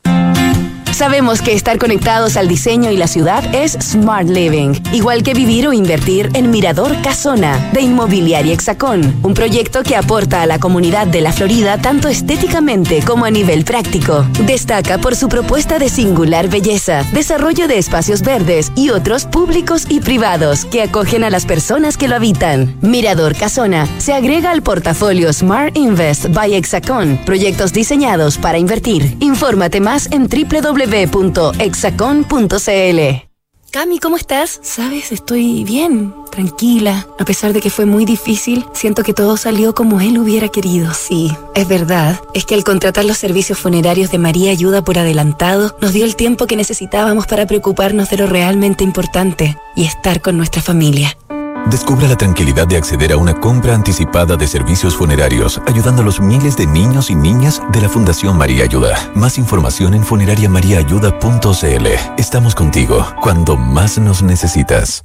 Sabemos que estar conectados al diseño y la ciudad es Smart Living, igual que vivir o invertir en Mirador Casona, de Inmobiliaria Hexacón, un proyecto que aporta a la comunidad de la Florida tanto estéticamente como a nivel práctico. Destaca por su propuesta de singular belleza, desarrollo de espacios verdes y otros públicos y privados que acogen a las personas que lo habitan. Mirador Casona se agrega al portafolio Smart Invest by Hexacón, proyectos diseñados para invertir. Infórmate más en doble u doble u doble u punto hexacón punto c l. Cami, ¿cómo estás? Sabes, estoy bien, tranquila. A pesar de que fue muy difícil, siento que todo salió como él hubiera querido. Sí, es verdad. Es que al contratar los servicios funerarios de María Ayuda por adelantado, nos dio el tiempo que necesitábamos para preocuparnos de lo realmente importante y estar con nuestra familia. Descubra la tranquilidad de acceder a una compra anticipada de servicios funerarios, ayudando a los miles de niños y niñas de la Fundación María Ayuda. Más información en funeraria maría ayuda punto c l. Estamos contigo cuando más nos necesitas.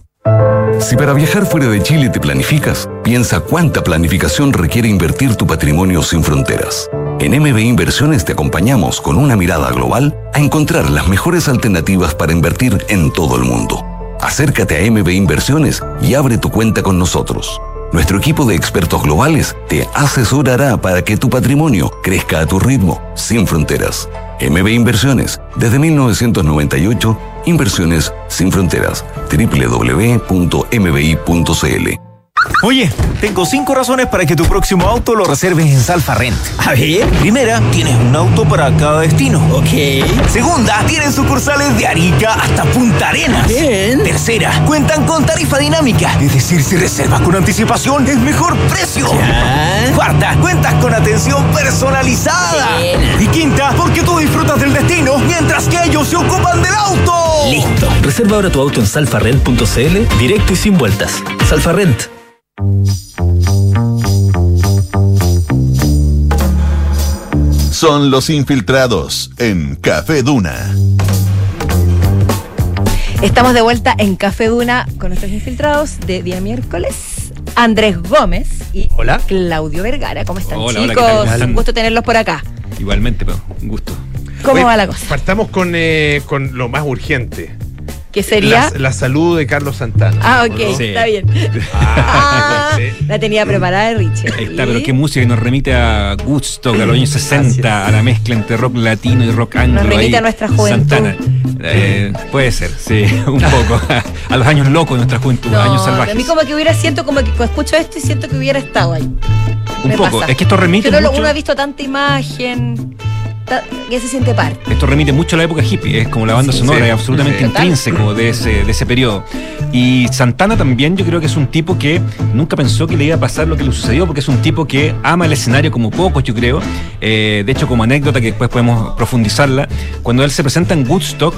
Si para viajar fuera de Chile te planificas, piensa cuánta planificación requiere invertir tu patrimonio sin fronteras. En M B Inversiones te acompañamos con una mirada global a encontrar las mejores alternativas para invertir en todo el mundo. Acércate a M B Inversiones y abre tu cuenta con nosotros. Nuestro equipo de expertos globales te asesorará para que tu patrimonio crezca a tu ritmo, sin fronteras. M B Inversiones, desde mil novecientos noventa y ocho, Inversiones sin fronteras. doble u doble u doble u punto m b i punto c l. Oye, tengo cinco razones para que tu próximo auto lo reserves en Salfa Rent. A ver. Primera, tienes un auto para cada destino. Ok. Segunda, tienen sucursales de Arica hasta Punta Arenas. Bien. Tercera, cuentan con tarifa dinámica. Es decir, si reservas con anticipación, es mejor precio. Ya. Cuarta, cuentas con atención personalizada. Bien. Y quinta, porque tú disfrutas del destino mientras que ellos se ocupan del auto. Listo. Reserva ahora tu auto en salfa rent punto c l, directo y sin vueltas. Salfa Rent. Son los infiltrados en Café Duna. Estamos de vuelta en Café Duna con nuestros infiltrados de día miércoles. Andrés Gómez y Hola. Claudio Vergara. ¿Cómo están, Hola, hola, chicos? ¿qué tal? Un gusto tenerlos por acá. Igualmente, pero un gusto. ¿Cómo Oye, va la cosa? Partamos con, eh, con lo más urgente. ¿Qué sería? La, la salud de Carlos Santana. Ah, ok, Sí. está bien. Ah, Ah, sí. la tenía preparada de Richie. Ahí está, pero qué música que nos remite a Woodstock, a los años sesenta, a la mezcla entre rock latino y rock anglo. Nos remite ahí, a nuestra juventud. Santana. Eh, puede ser, sí, un poco. A los años locos de nuestra juventud, No, a años salvajes. a mí como que hubiera, siento como que escucho esto y siento que hubiera estado ahí. Un Me poco, pasa. es que esto remite Que no lo- mucho. uno ha visto tanta imagen, ta- que se siente parte. Esto remite mucho a la época hippie, es como la banda Sí, sonora, sí, es absolutamente sí. intrínseco de ese, de ese periodo. Y Santana también yo creo que es un tipo que nunca pensó que le iba a pasar lo que le sucedió, porque es un tipo que ama el escenario como pocos, yo creo. Eh, de hecho, como anécdota que después podemos profundizarla, cuando él se presenta en Woodstock,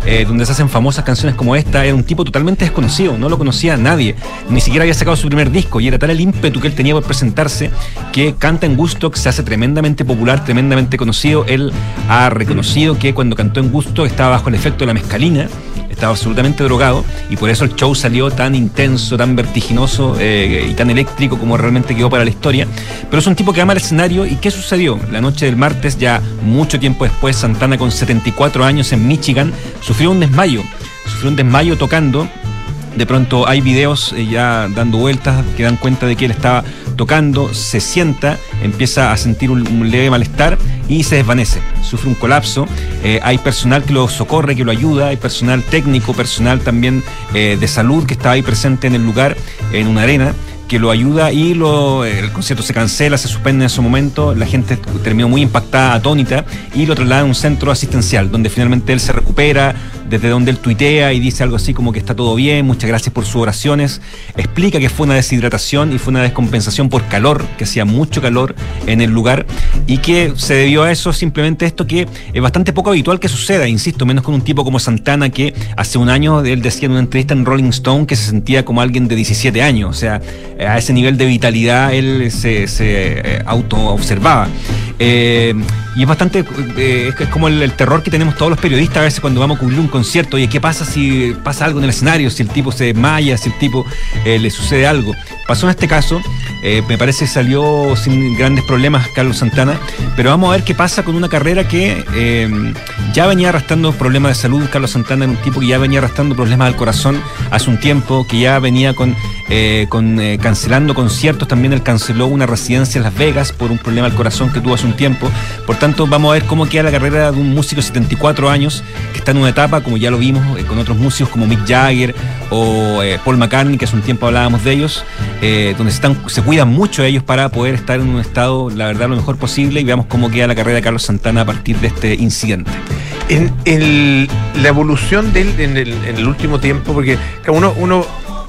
eh, donde se hacen famosas canciones como esta, era un tipo totalmente desconocido, no lo conocía nadie, ni siquiera había sacado su primer disco, y era tal el ímpetu que él tenía por presentarse que canta en Woodstock, se hace tremendamente popular, tremendamente conocido. Él ha reconocido que cuando cantó en Woodstock estaba bajo el efecto de la mescalina, estaba absolutamente drogado, y por eso el show salió tan intenso, tan vertiginoso eh, y tan eléctrico como realmente quedó para la historia. Pero es un tipo que ama el escenario. ¿Y qué sucedió? La noche del martes, ya mucho tiempo después, Santana, con setenta y cuatro años, en Michigan, sufrió un desmayo, sufrió un desmayo tocando. De pronto hay videos eh, ya dando vueltas que dan cuenta de que él estaba tocando, se sienta, empieza a sentir un, un leve malestar y se desvanece, sufre un colapso. Eh, hay personal que lo socorre, que lo ayuda, hay personal técnico, personal también eh, de salud que estaba ahí presente en el lugar, en una arena, que lo ayuda, y lo, el concierto se cancela, se suspende en ese momento. La gente terminó muy impactada, atónita, y lo traslada a un centro asistencial donde finalmente él se recupera, desde donde él tuitea y dice algo así como que está todo bien, muchas gracias por sus oraciones. Explica que fue una deshidratación y fue una descompensación por calor, que hacía mucho calor en el lugar, y que se debió a eso, simplemente esto que es bastante poco habitual que suceda, insisto, menos con un tipo como Santana, que hace un año él decía en una entrevista en Rolling Stone que se sentía como alguien de diecisiete años, o sea, a ese nivel de vitalidad él se, se auto-observaba. Eh, y es bastante, eh, es como el, el terror que tenemos todos los periodistas a veces cuando vamos a cubrir un concierto. Oye, ¿qué pasa si pasa algo en el escenario? Si el tipo se desmaya, si el tipo eh, le sucede algo. Pasó en este caso, eh, me parece que salió sin grandes problemas Carlos Santana, pero vamos a ver qué pasa con una carrera que eh, ya venía arrastrando problemas de salud. Carlos Santana era un tipo que ya venía arrastrando problemas del corazón hace un tiempo, que ya venía con, eh, con eh, cancelando conciertos. También él canceló una residencia en Las Vegas por un problema del corazón que tuvo hace un tiempo. Por tanto, vamos a ver cómo queda la carrera de un músico de setenta y cuatro años que está en una etapa, como ya lo vimos eh, con otros músicos como Mick Jagger o eh, Paul McCartney, que hace un tiempo hablábamos de ellos, eh, donde se, están, se cuidan mucho ellos para poder estar en un estado, la verdad, lo mejor posible, y veamos cómo queda la carrera de Carlos Santana a partir de este incidente. En el, la evolución de él en el, en el último tiempo, porque uno, uno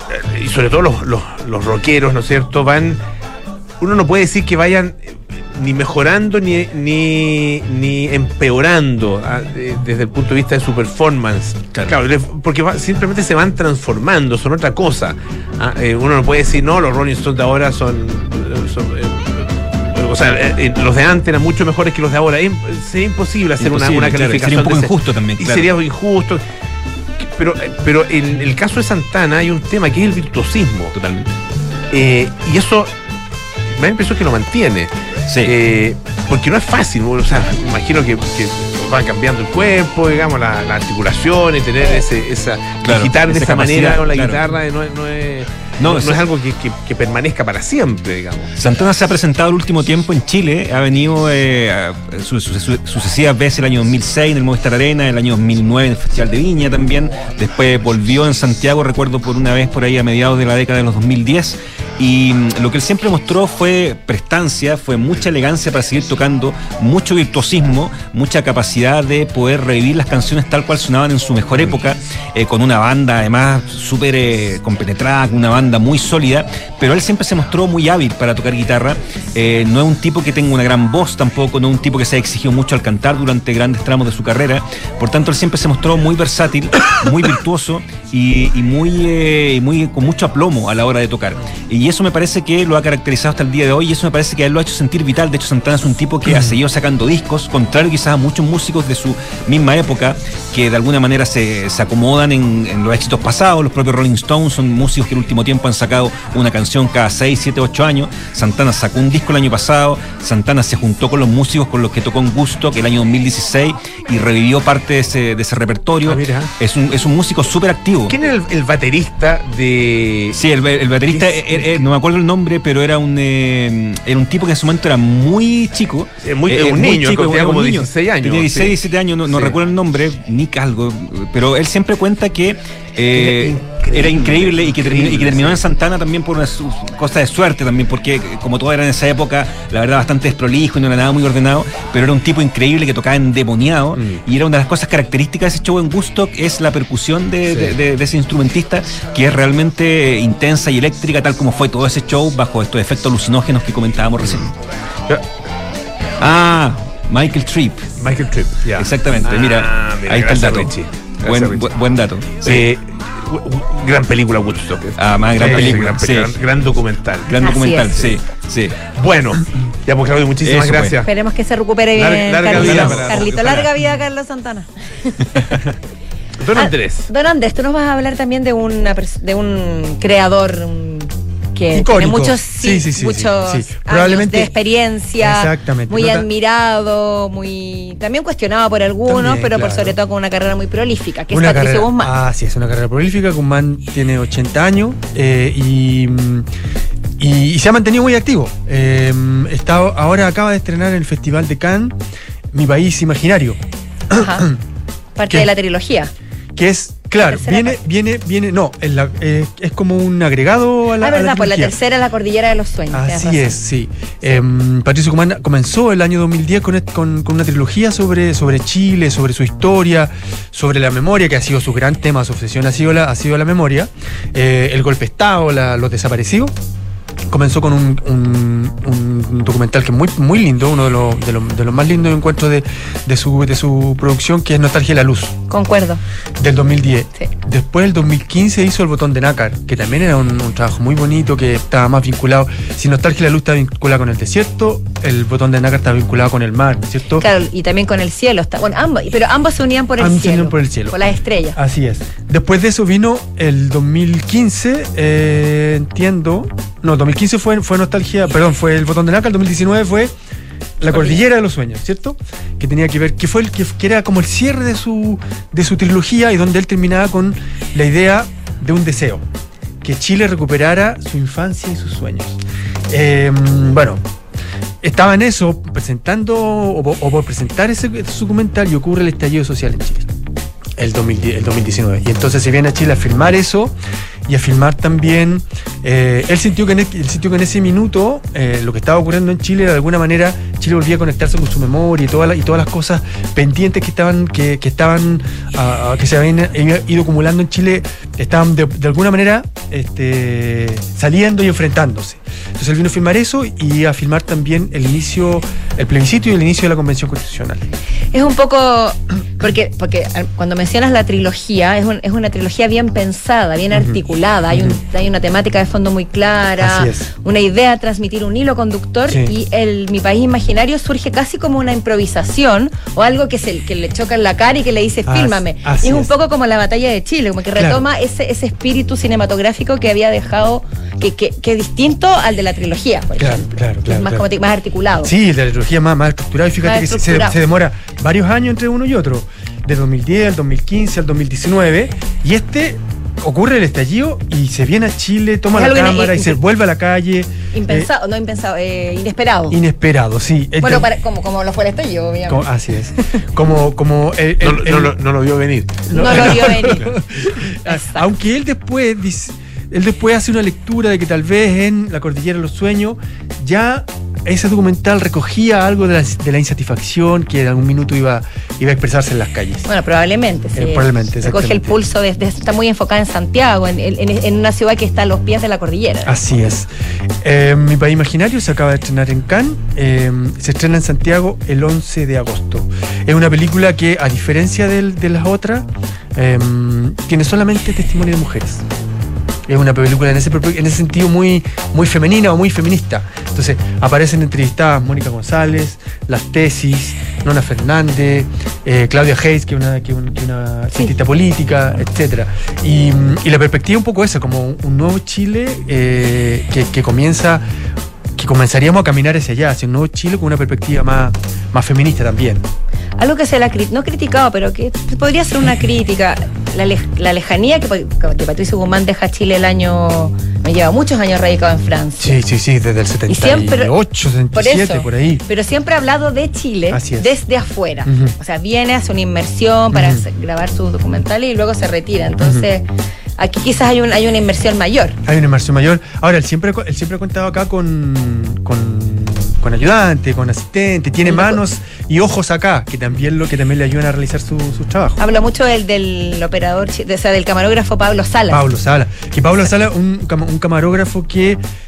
y sobre todo los, los, los rockeros, ¿no es cierto?, van, uno no puede decir que vayan ni mejorando ni, ni, ni empeorando a, de, desde el punto de vista de su performance. Claro, claro, porque va, simplemente se van transformando, son otra cosa. Ah, eh, uno no puede decir, no, los Rolling Stones de ahora son... son eh, o sea, eh, los de antes eran mucho mejores que los de ahora. Es, sería imposible hacer imposible, una, una claro, calificación. Sería un poco de injusto también. Y claro. sería injusto. Pero, pero en el caso de Santana hay un tema que es el virtuosismo. Totalmente. Eh, y eso me da la impresión que lo mantiene. Sí. Eh, porque no es fácil, o sea, me imagino que, que va cambiando el cuerpo, digamos, la, la articulación y tener ese, esa, claro, digitar de esa manera con la claro. guitarra, no, no es... No, no, es, no es algo que, que, que permanezca para siempre, digamos. Santana se ha presentado el último tiempo en Chile, ha venido eh, a, su, su, su, sucesivas veces el año dos mil seis en el Movistar Arena, el año dos mil nueve en el Festival de Viña también, después volvió en Santiago, recuerdo por una vez por ahí a mediados de la década de los dos mil diez, y lo que él siempre mostró fue prestancia, fue mucha elegancia para seguir tocando, mucho virtuosismo, mucha capacidad de poder revivir las canciones tal cual sonaban en su mejor época, eh, con una banda además súper eh, compenetrada, con una banda muy sólida, pero él siempre se mostró muy hábil para tocar guitarra. Eh, no es un tipo que tenga una gran voz tampoco, no es un tipo que se ha exigido mucho al cantar durante grandes tramos de su carrera, por tanto él siempre se mostró muy versátil, muy virtuoso y, y muy, eh, muy con mucho aplomo a la hora de tocar, y eso me parece que lo ha caracterizado hasta el día de hoy, y eso me parece que a él lo ha hecho sentir vital. De hecho, Santana es un tipo que ha seguido sacando discos, contrario quizás a muchos músicos de su misma época que de alguna manera se, se acomodan en, en los éxitos pasados. Los propios Rolling Stones son músicos que el último tiempo han sacado una canción cada seis, siete, ocho años. Santana sacó un disco el año pasado. Santana se juntó con los músicos con los que tocó en Woodstock el año dos mil dieciséis y revivió parte de ese, de ese repertorio. Ah, mira. Es un, es un músico súper activo. ¿Quién era el, el baterista de...? Sí, el, el baterista, es, er, er, no me acuerdo el nombre, pero era un eh, era un tipo que en su momento era muy chico. Eh, muy, eh, un muy niño, chico, tenía como un niño. dieciséis años. Tenía dieciséis, diecisiete años, no, no sí. recuerdo el nombre, Nick algo, pero él siempre cuenta que eh, increíble, era increíble y que, terminó, y que terminó en Santana también por una su, cosa de suerte también, porque como todo era en esa época, la verdad bastante desprolijo y no era nada muy ordenado, pero era un tipo increíble que tocaba endemoniado, mm. y era una de las cosas características de ese show en Woodstock, es la percusión de, sí. de, de, de ese instrumentista, que es realmente intensa y eléctrica, tal como fue todo ese show bajo estos efectos alucinógenos que comentábamos recién. Mm. Ah, Michael Tripp. Michael Tripp, ya. Exactamente, ah, mira, mira, ahí está el dato. Richie. Gracias, buen, Richie. bu- buen dato. Sí. Eh, u- u- gran película Woodstock. Ah, más gran Sí, película. Gran, sí. película, gran documental. Gran Así documental, es. sí, sí. Bueno, ya pues Claudio, muchísimas Eso, pues. gracias. Esperemos que se recupere Larga- bien, larga Carlito. vida para- Carlito, ojalá. larga vida a Carlos Santana. Don Ah, Andrés. Don Andrés, tú nos vas a hablar también de, una, pers- de un creador un- que Icónico. tiene muchos, Sí, sí, sí, muchos sí, sí. años Probablemente- de experiencia, Exactamente. muy No ta- admirado, muy también cuestionado por algunos, También, pero por claro. sobre todo con una carrera muy prolífica, que Una es Patricio carrera- Guzmán. Ah, sí, es una carrera prolífica. Guzmán tiene ochenta años eh, y, mm, y, y se ha mantenido muy activo. Eh, está, ahora acaba de estrenar en el Festival de Cannes Mi País Imaginario, Ajá. Parte ¿Qué? de la trilogía. que es, claro, tercera viene, parte. viene, viene, no, es, la- eh, es como un agregado a la, Ah, a la verdad, pues la trilogía. tercera, la cordillera de los sueños. tienes Así razón. es, sí. Em, Patricio Guzmán comenzó el año dos mil diez con, est- con, con una trilogía sobre, sobre Chile, sobre su historia, sobre la memoria, que ha sido su gran tema, su obsesión ha sido la, ha sido la memoria, eh, el golpe de Estado, la- los desaparecidos. Comenzó con un, un- un documental que es muy, muy lindo, uno de los, de los, de los más lindos encuentros de, de, su, de su producción, que es Nostalgia de la Luz, Concuerdo. del dos mil diez. Sí. Después, el dos mil quince, hizo El Botón de Nácar, que también era un, un trabajo muy bonito, que estaba más vinculado. Si Nostalgia de la Luz está vinculada con el desierto, El Botón de Nácar está vinculado con el mar, ¿no es cierto? Claro, y también con el cielo. Está, bueno, ambos, pero ambos se unían por el Ambos se cielo. unían por el cielo. Por las estrellas. Así es. Después de eso vino el dos mil quince, eh, entiendo. No, dos mil quince fue, fue Nostalgia, perdón, fue El Botón de Nácar, el dos mil diecinueve fue La Cordillera de los Sueños, ¿cierto? Que tenía que ver, que fue el que, que era como el cierre de su, de su trilogía y donde él terminaba con la idea de un deseo, que Chile recuperara su infancia y sus sueños. Eh, bueno, estaba en eso, presentando o, po- o por presentar ese, ese documental, y ocurre el estallido social en Chile. El, dos mil diez el dos mil diecinueve. Y entonces se viene a Chile a filmar eso y a filmar también. Eh, él, sintió que en, e- él sintió que en ese minuto eh, lo que estaba ocurriendo en Chile, de alguna manera, Chile volvía a conectarse con su memoria y, toda la- y todas las cosas pendientes que estaban, que, que estaban, ah, ah, que se habían eh, ido acumulando en Chile, estaban de, de alguna manera este, saliendo y enfrentándose. Entonces él vino a filmar eso y a filmar también el inicio, el plebiscito y el inicio de la Convención Constitucional. Es un poco. Porque, porque al- cuando mencionas la trilogía, es, un- es una trilogía bien pensada, bien Ujú. articulada. Hay, un- hay una temática de fondo muy clara, Así es. una idea, transmitir un hilo conductor. Sí. Y el Mi País Imaginario surge casi como una improvisación o algo que, se, que le choca en la cara y que le dice, As- fílmame. así Y es un es. poco como la batalla de Chile, como que Claro. retoma ese, ese espíritu cinematográfico que había dejado, que, que, que es distinto al de la trilogía, por Claro, ejemplo. claro, Que es claro, más, claro. como te- más articulado. Sí, la trilogía más, más estructurada. Y fíjate Más que se- se, estructurado. se demora varios años entre uno y otro. De dos mil diez al dos mil quince al dos mil diecinueve. Y este ocurre el estallido y se viene a Chile, toma Es la algo ine- cámara y in- se vuelve a la calle. Impensado, no impensado, eh, inesperado. eh, inesperado, sí. Es Bueno, de- para- como, como lo fue el estallido, obviamente. como- así es. Como, como el- el- No, el- no lo- no lo vio venir. No lo vio venir. Aunque él después dice, él después hace una lectura de que tal vez en La Cordillera de los Sueños ya ese documental recogía algo de la, de la insatisfacción que en algún minuto iba, iba a expresarse en las calles. Bueno, probablemente. Sí. Eh, probablemente, Se coge el exactamente. pulso, de, de- está muy enfocada en Santiago, en, en- en una ciudad que está a los pies de la cordillera. Así es. Eh, Mi País Imaginario se acaba de estrenar en Cannes, eh, se estrena en Santiago el once de agosto. Es una película que, a diferencia del- de las otras, eh, tiene solamente testimonio de mujeres. Es una película en ese, en ese sentido muy, muy femenina o muy feminista. Entonces aparecen entrevistadas Mónica González, Las Tesis, Nona Fernández, eh, Claudia Hayes, que es una, que un- que una cientista política, etcétera. Y, y la perspectiva un poco esa, como un, un nuevo Chile eh, que, que comienza, que comenzaríamos a caminar hacia allá, hacia un nuevo Chile con una perspectiva más, más feminista también. Algo que se la cri- no criticado, pero que podría ser una crítica, la, lej- la lejanía que, que Patricio Guzmán deja a Chile el año, me lleva muchos años radicado en Francia. Sí, sí, sí, desde el setenta y siempre- ocho, setenta y Por siete, eso, por ahí. pero siempre ha hablado de Chile Así es. desde afuera. Ujú. O sea, viene, hace una inmersión para Ujú. hacer- grabar sus documentales y luego se retira. Entonces, aquí quizás hay, un, hay una inversión mayor. Hay una inmersión mayor. Ahora, él siempre, él siempre ha contado acá con, con, con ayudante, con asistente, tiene manos y ojos acá, que también lo que también le ayudan a realizar su, su trabajo. Habla mucho del, del operador, chi- de- o sea, del camarógrafo Pablo Salas. Pablo Sala. Que Pablo Sala, un, cam- un camarógrafo que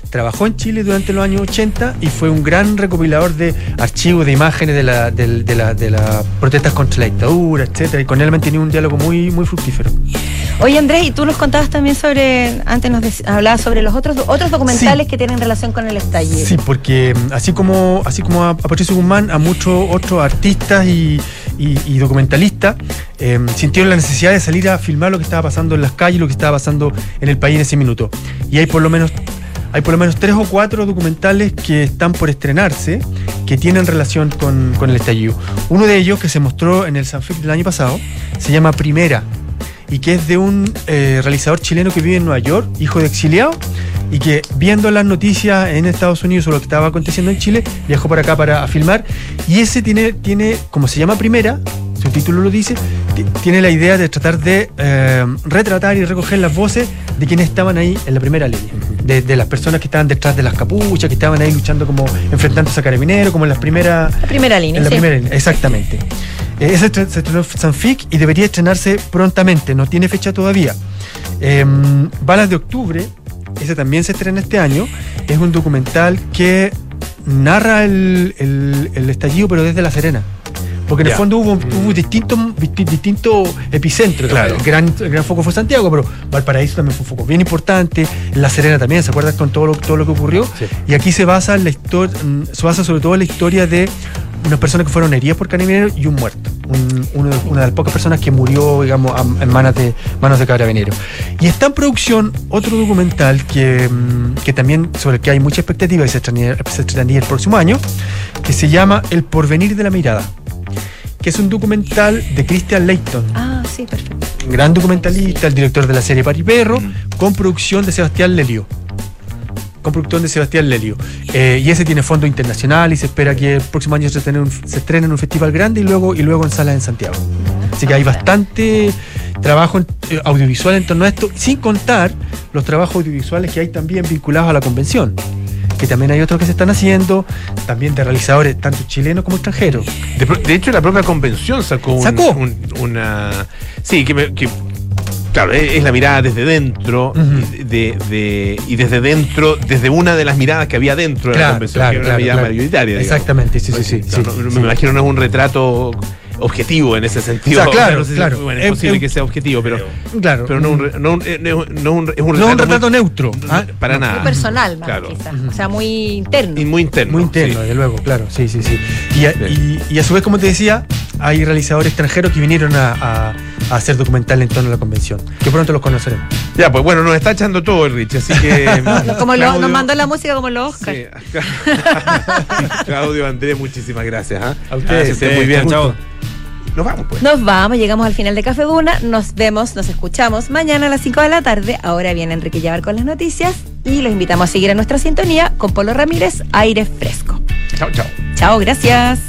trabajó en Chile durante los años ochenta y fue un gran recopilador de archivos, de imágenes de las de, de la, de la protestas contra la dictadura, etcétera. Y con él mantenía un diálogo muy, muy fructífero. Oye, Andrés, y tú nos contabas también sobre, antes nos dec- hablabas sobre los otros otros documentales sí. que tienen relación con el estallido. Sí, porque así como así como a, a Patricio Guzmán, a muchos otros artistas y, y, y documentalistas eh, sintieron la necesidad de salir a filmar lo que estaba pasando en las calles, lo que estaba pasando en el país en ese minuto. Y hay por lo menos hay por lo menos tres o cuatro documentales que están por estrenarse que tienen relación con, con el estallido. Uno de ellos, que se mostró en el Sanfic del año pasado, se llama Primera, y que es de un eh, realizador chileno que vive en Nueva York, hijo de exiliado, y que viendo las noticias en Estados Unidos sobre lo que estaba aconteciendo en Chile, viajó para acá para a filmar, y ese tiene, tiene como se llama Primera, su título lo dice, t- tiene la idea de tratar de eh, retratar y recoger las voces de quienes estaban ahí en la primera línea, de, de las personas que estaban detrás de las capuchas, que estaban ahí luchando como enfrentándose a carabineros, como en las primeras... La primera línea, En la sí. primera línea, exactamente. Eh, ese se estrenó en Sanfic y debería estrenarse prontamente, no tiene fecha todavía. Eh, Balas de Octubre, ese también se estrena este año, es un documental que narra el, el, el estallido, pero desde La Serena. Porque en Ya. el fondo hubo, hubo distintos disti- distintos epicentros. Claro. El gran, el gran foco fue Santiago, pero Valparaíso también fue un foco bien importante. La Serena también, ¿se acuerdan con todo lo, todo lo que ocurrió? Sí. Y aquí se basa en la historia, se basa sobre todo en la historia de unas personas que fueron heridas por carabineros y un muerto. Un- uno de- una de las pocas personas que murió, digamos, a- en manos de, manos de carabineros. Y está en producción otro documental que, mm, que también, sobre el que hay mucha expectativa y se estrenaría, se estrenaría el próximo año, que se llama El porvenir de la mirada, que es un documental de Christian Leighton, Ah, sí, perfecto. un gran documentalista, el director de la serie Pari Perro, con producción de Sebastián Lelio. Con producción de Sebastián Lelio. Eh, y ese tiene fondo internacional y se espera que el próximo año se estrene, un, se estrene en un festival grande y luego, y luego en salas en Santiago. Así que hay bastante trabajo eh, audiovisual en torno a esto, sin contar los trabajos audiovisuales que hay también vinculados a la convención, que también hay otros que se están haciendo, también de realizadores tanto chilenos como extranjeros. De, pro- de hecho, la propia convención sacó, un- ¿Sacó? un- una... Sí, que, me- que claro, es, es la mirada desde dentro, Ujú. y de, de- y desde dentro, desde una de las miradas que había dentro de la Claro, convención, claro, que era una claro, mirada claro. mayoritaria. digamos. Exactamente, sí, sí, sí. No, sí, no, no, sí. Me imagino no es un retrato objetivo en ese sentido. O sea, claro, No sé si- claro. bueno, es, Es- posible es- que sea objetivo, pero, Claro. pero no, un, re- no, un- eh, no, no un- es un No retrato, un retrato muy- neutro. ¿ah? para nada. Muy personal, más Claro. quizás. O sea, muy interno. Y muy interno. Muy interno, sí. desde luego, claro, sí, sí, sí. Y a, y- y a su vez, como te decía, hay realizadores extranjeros que vinieron a, a- a hacer documental en torno a la convención, que pronto los conoceremos. Ya, pues bueno, nos está echando todo el Rich, así que... Como lo- Claudio- nos mandó la música como los Oscar. Sí. Claudio, Andrés, muchísimas gracias. ¿ah? A ustedes. Que estén muy bien. Chao. Nos vamos, pues. Nos vamos, llegamos al final de Café Duna. Nos vemos, nos escuchamos mañana a las cinco de la tarde. Ahora viene Enrique Llavar con las noticias y los invitamos a seguir en nuestra sintonía con Polo Ramírez, Aire Fresco. Chao, chao. Chao, gracias.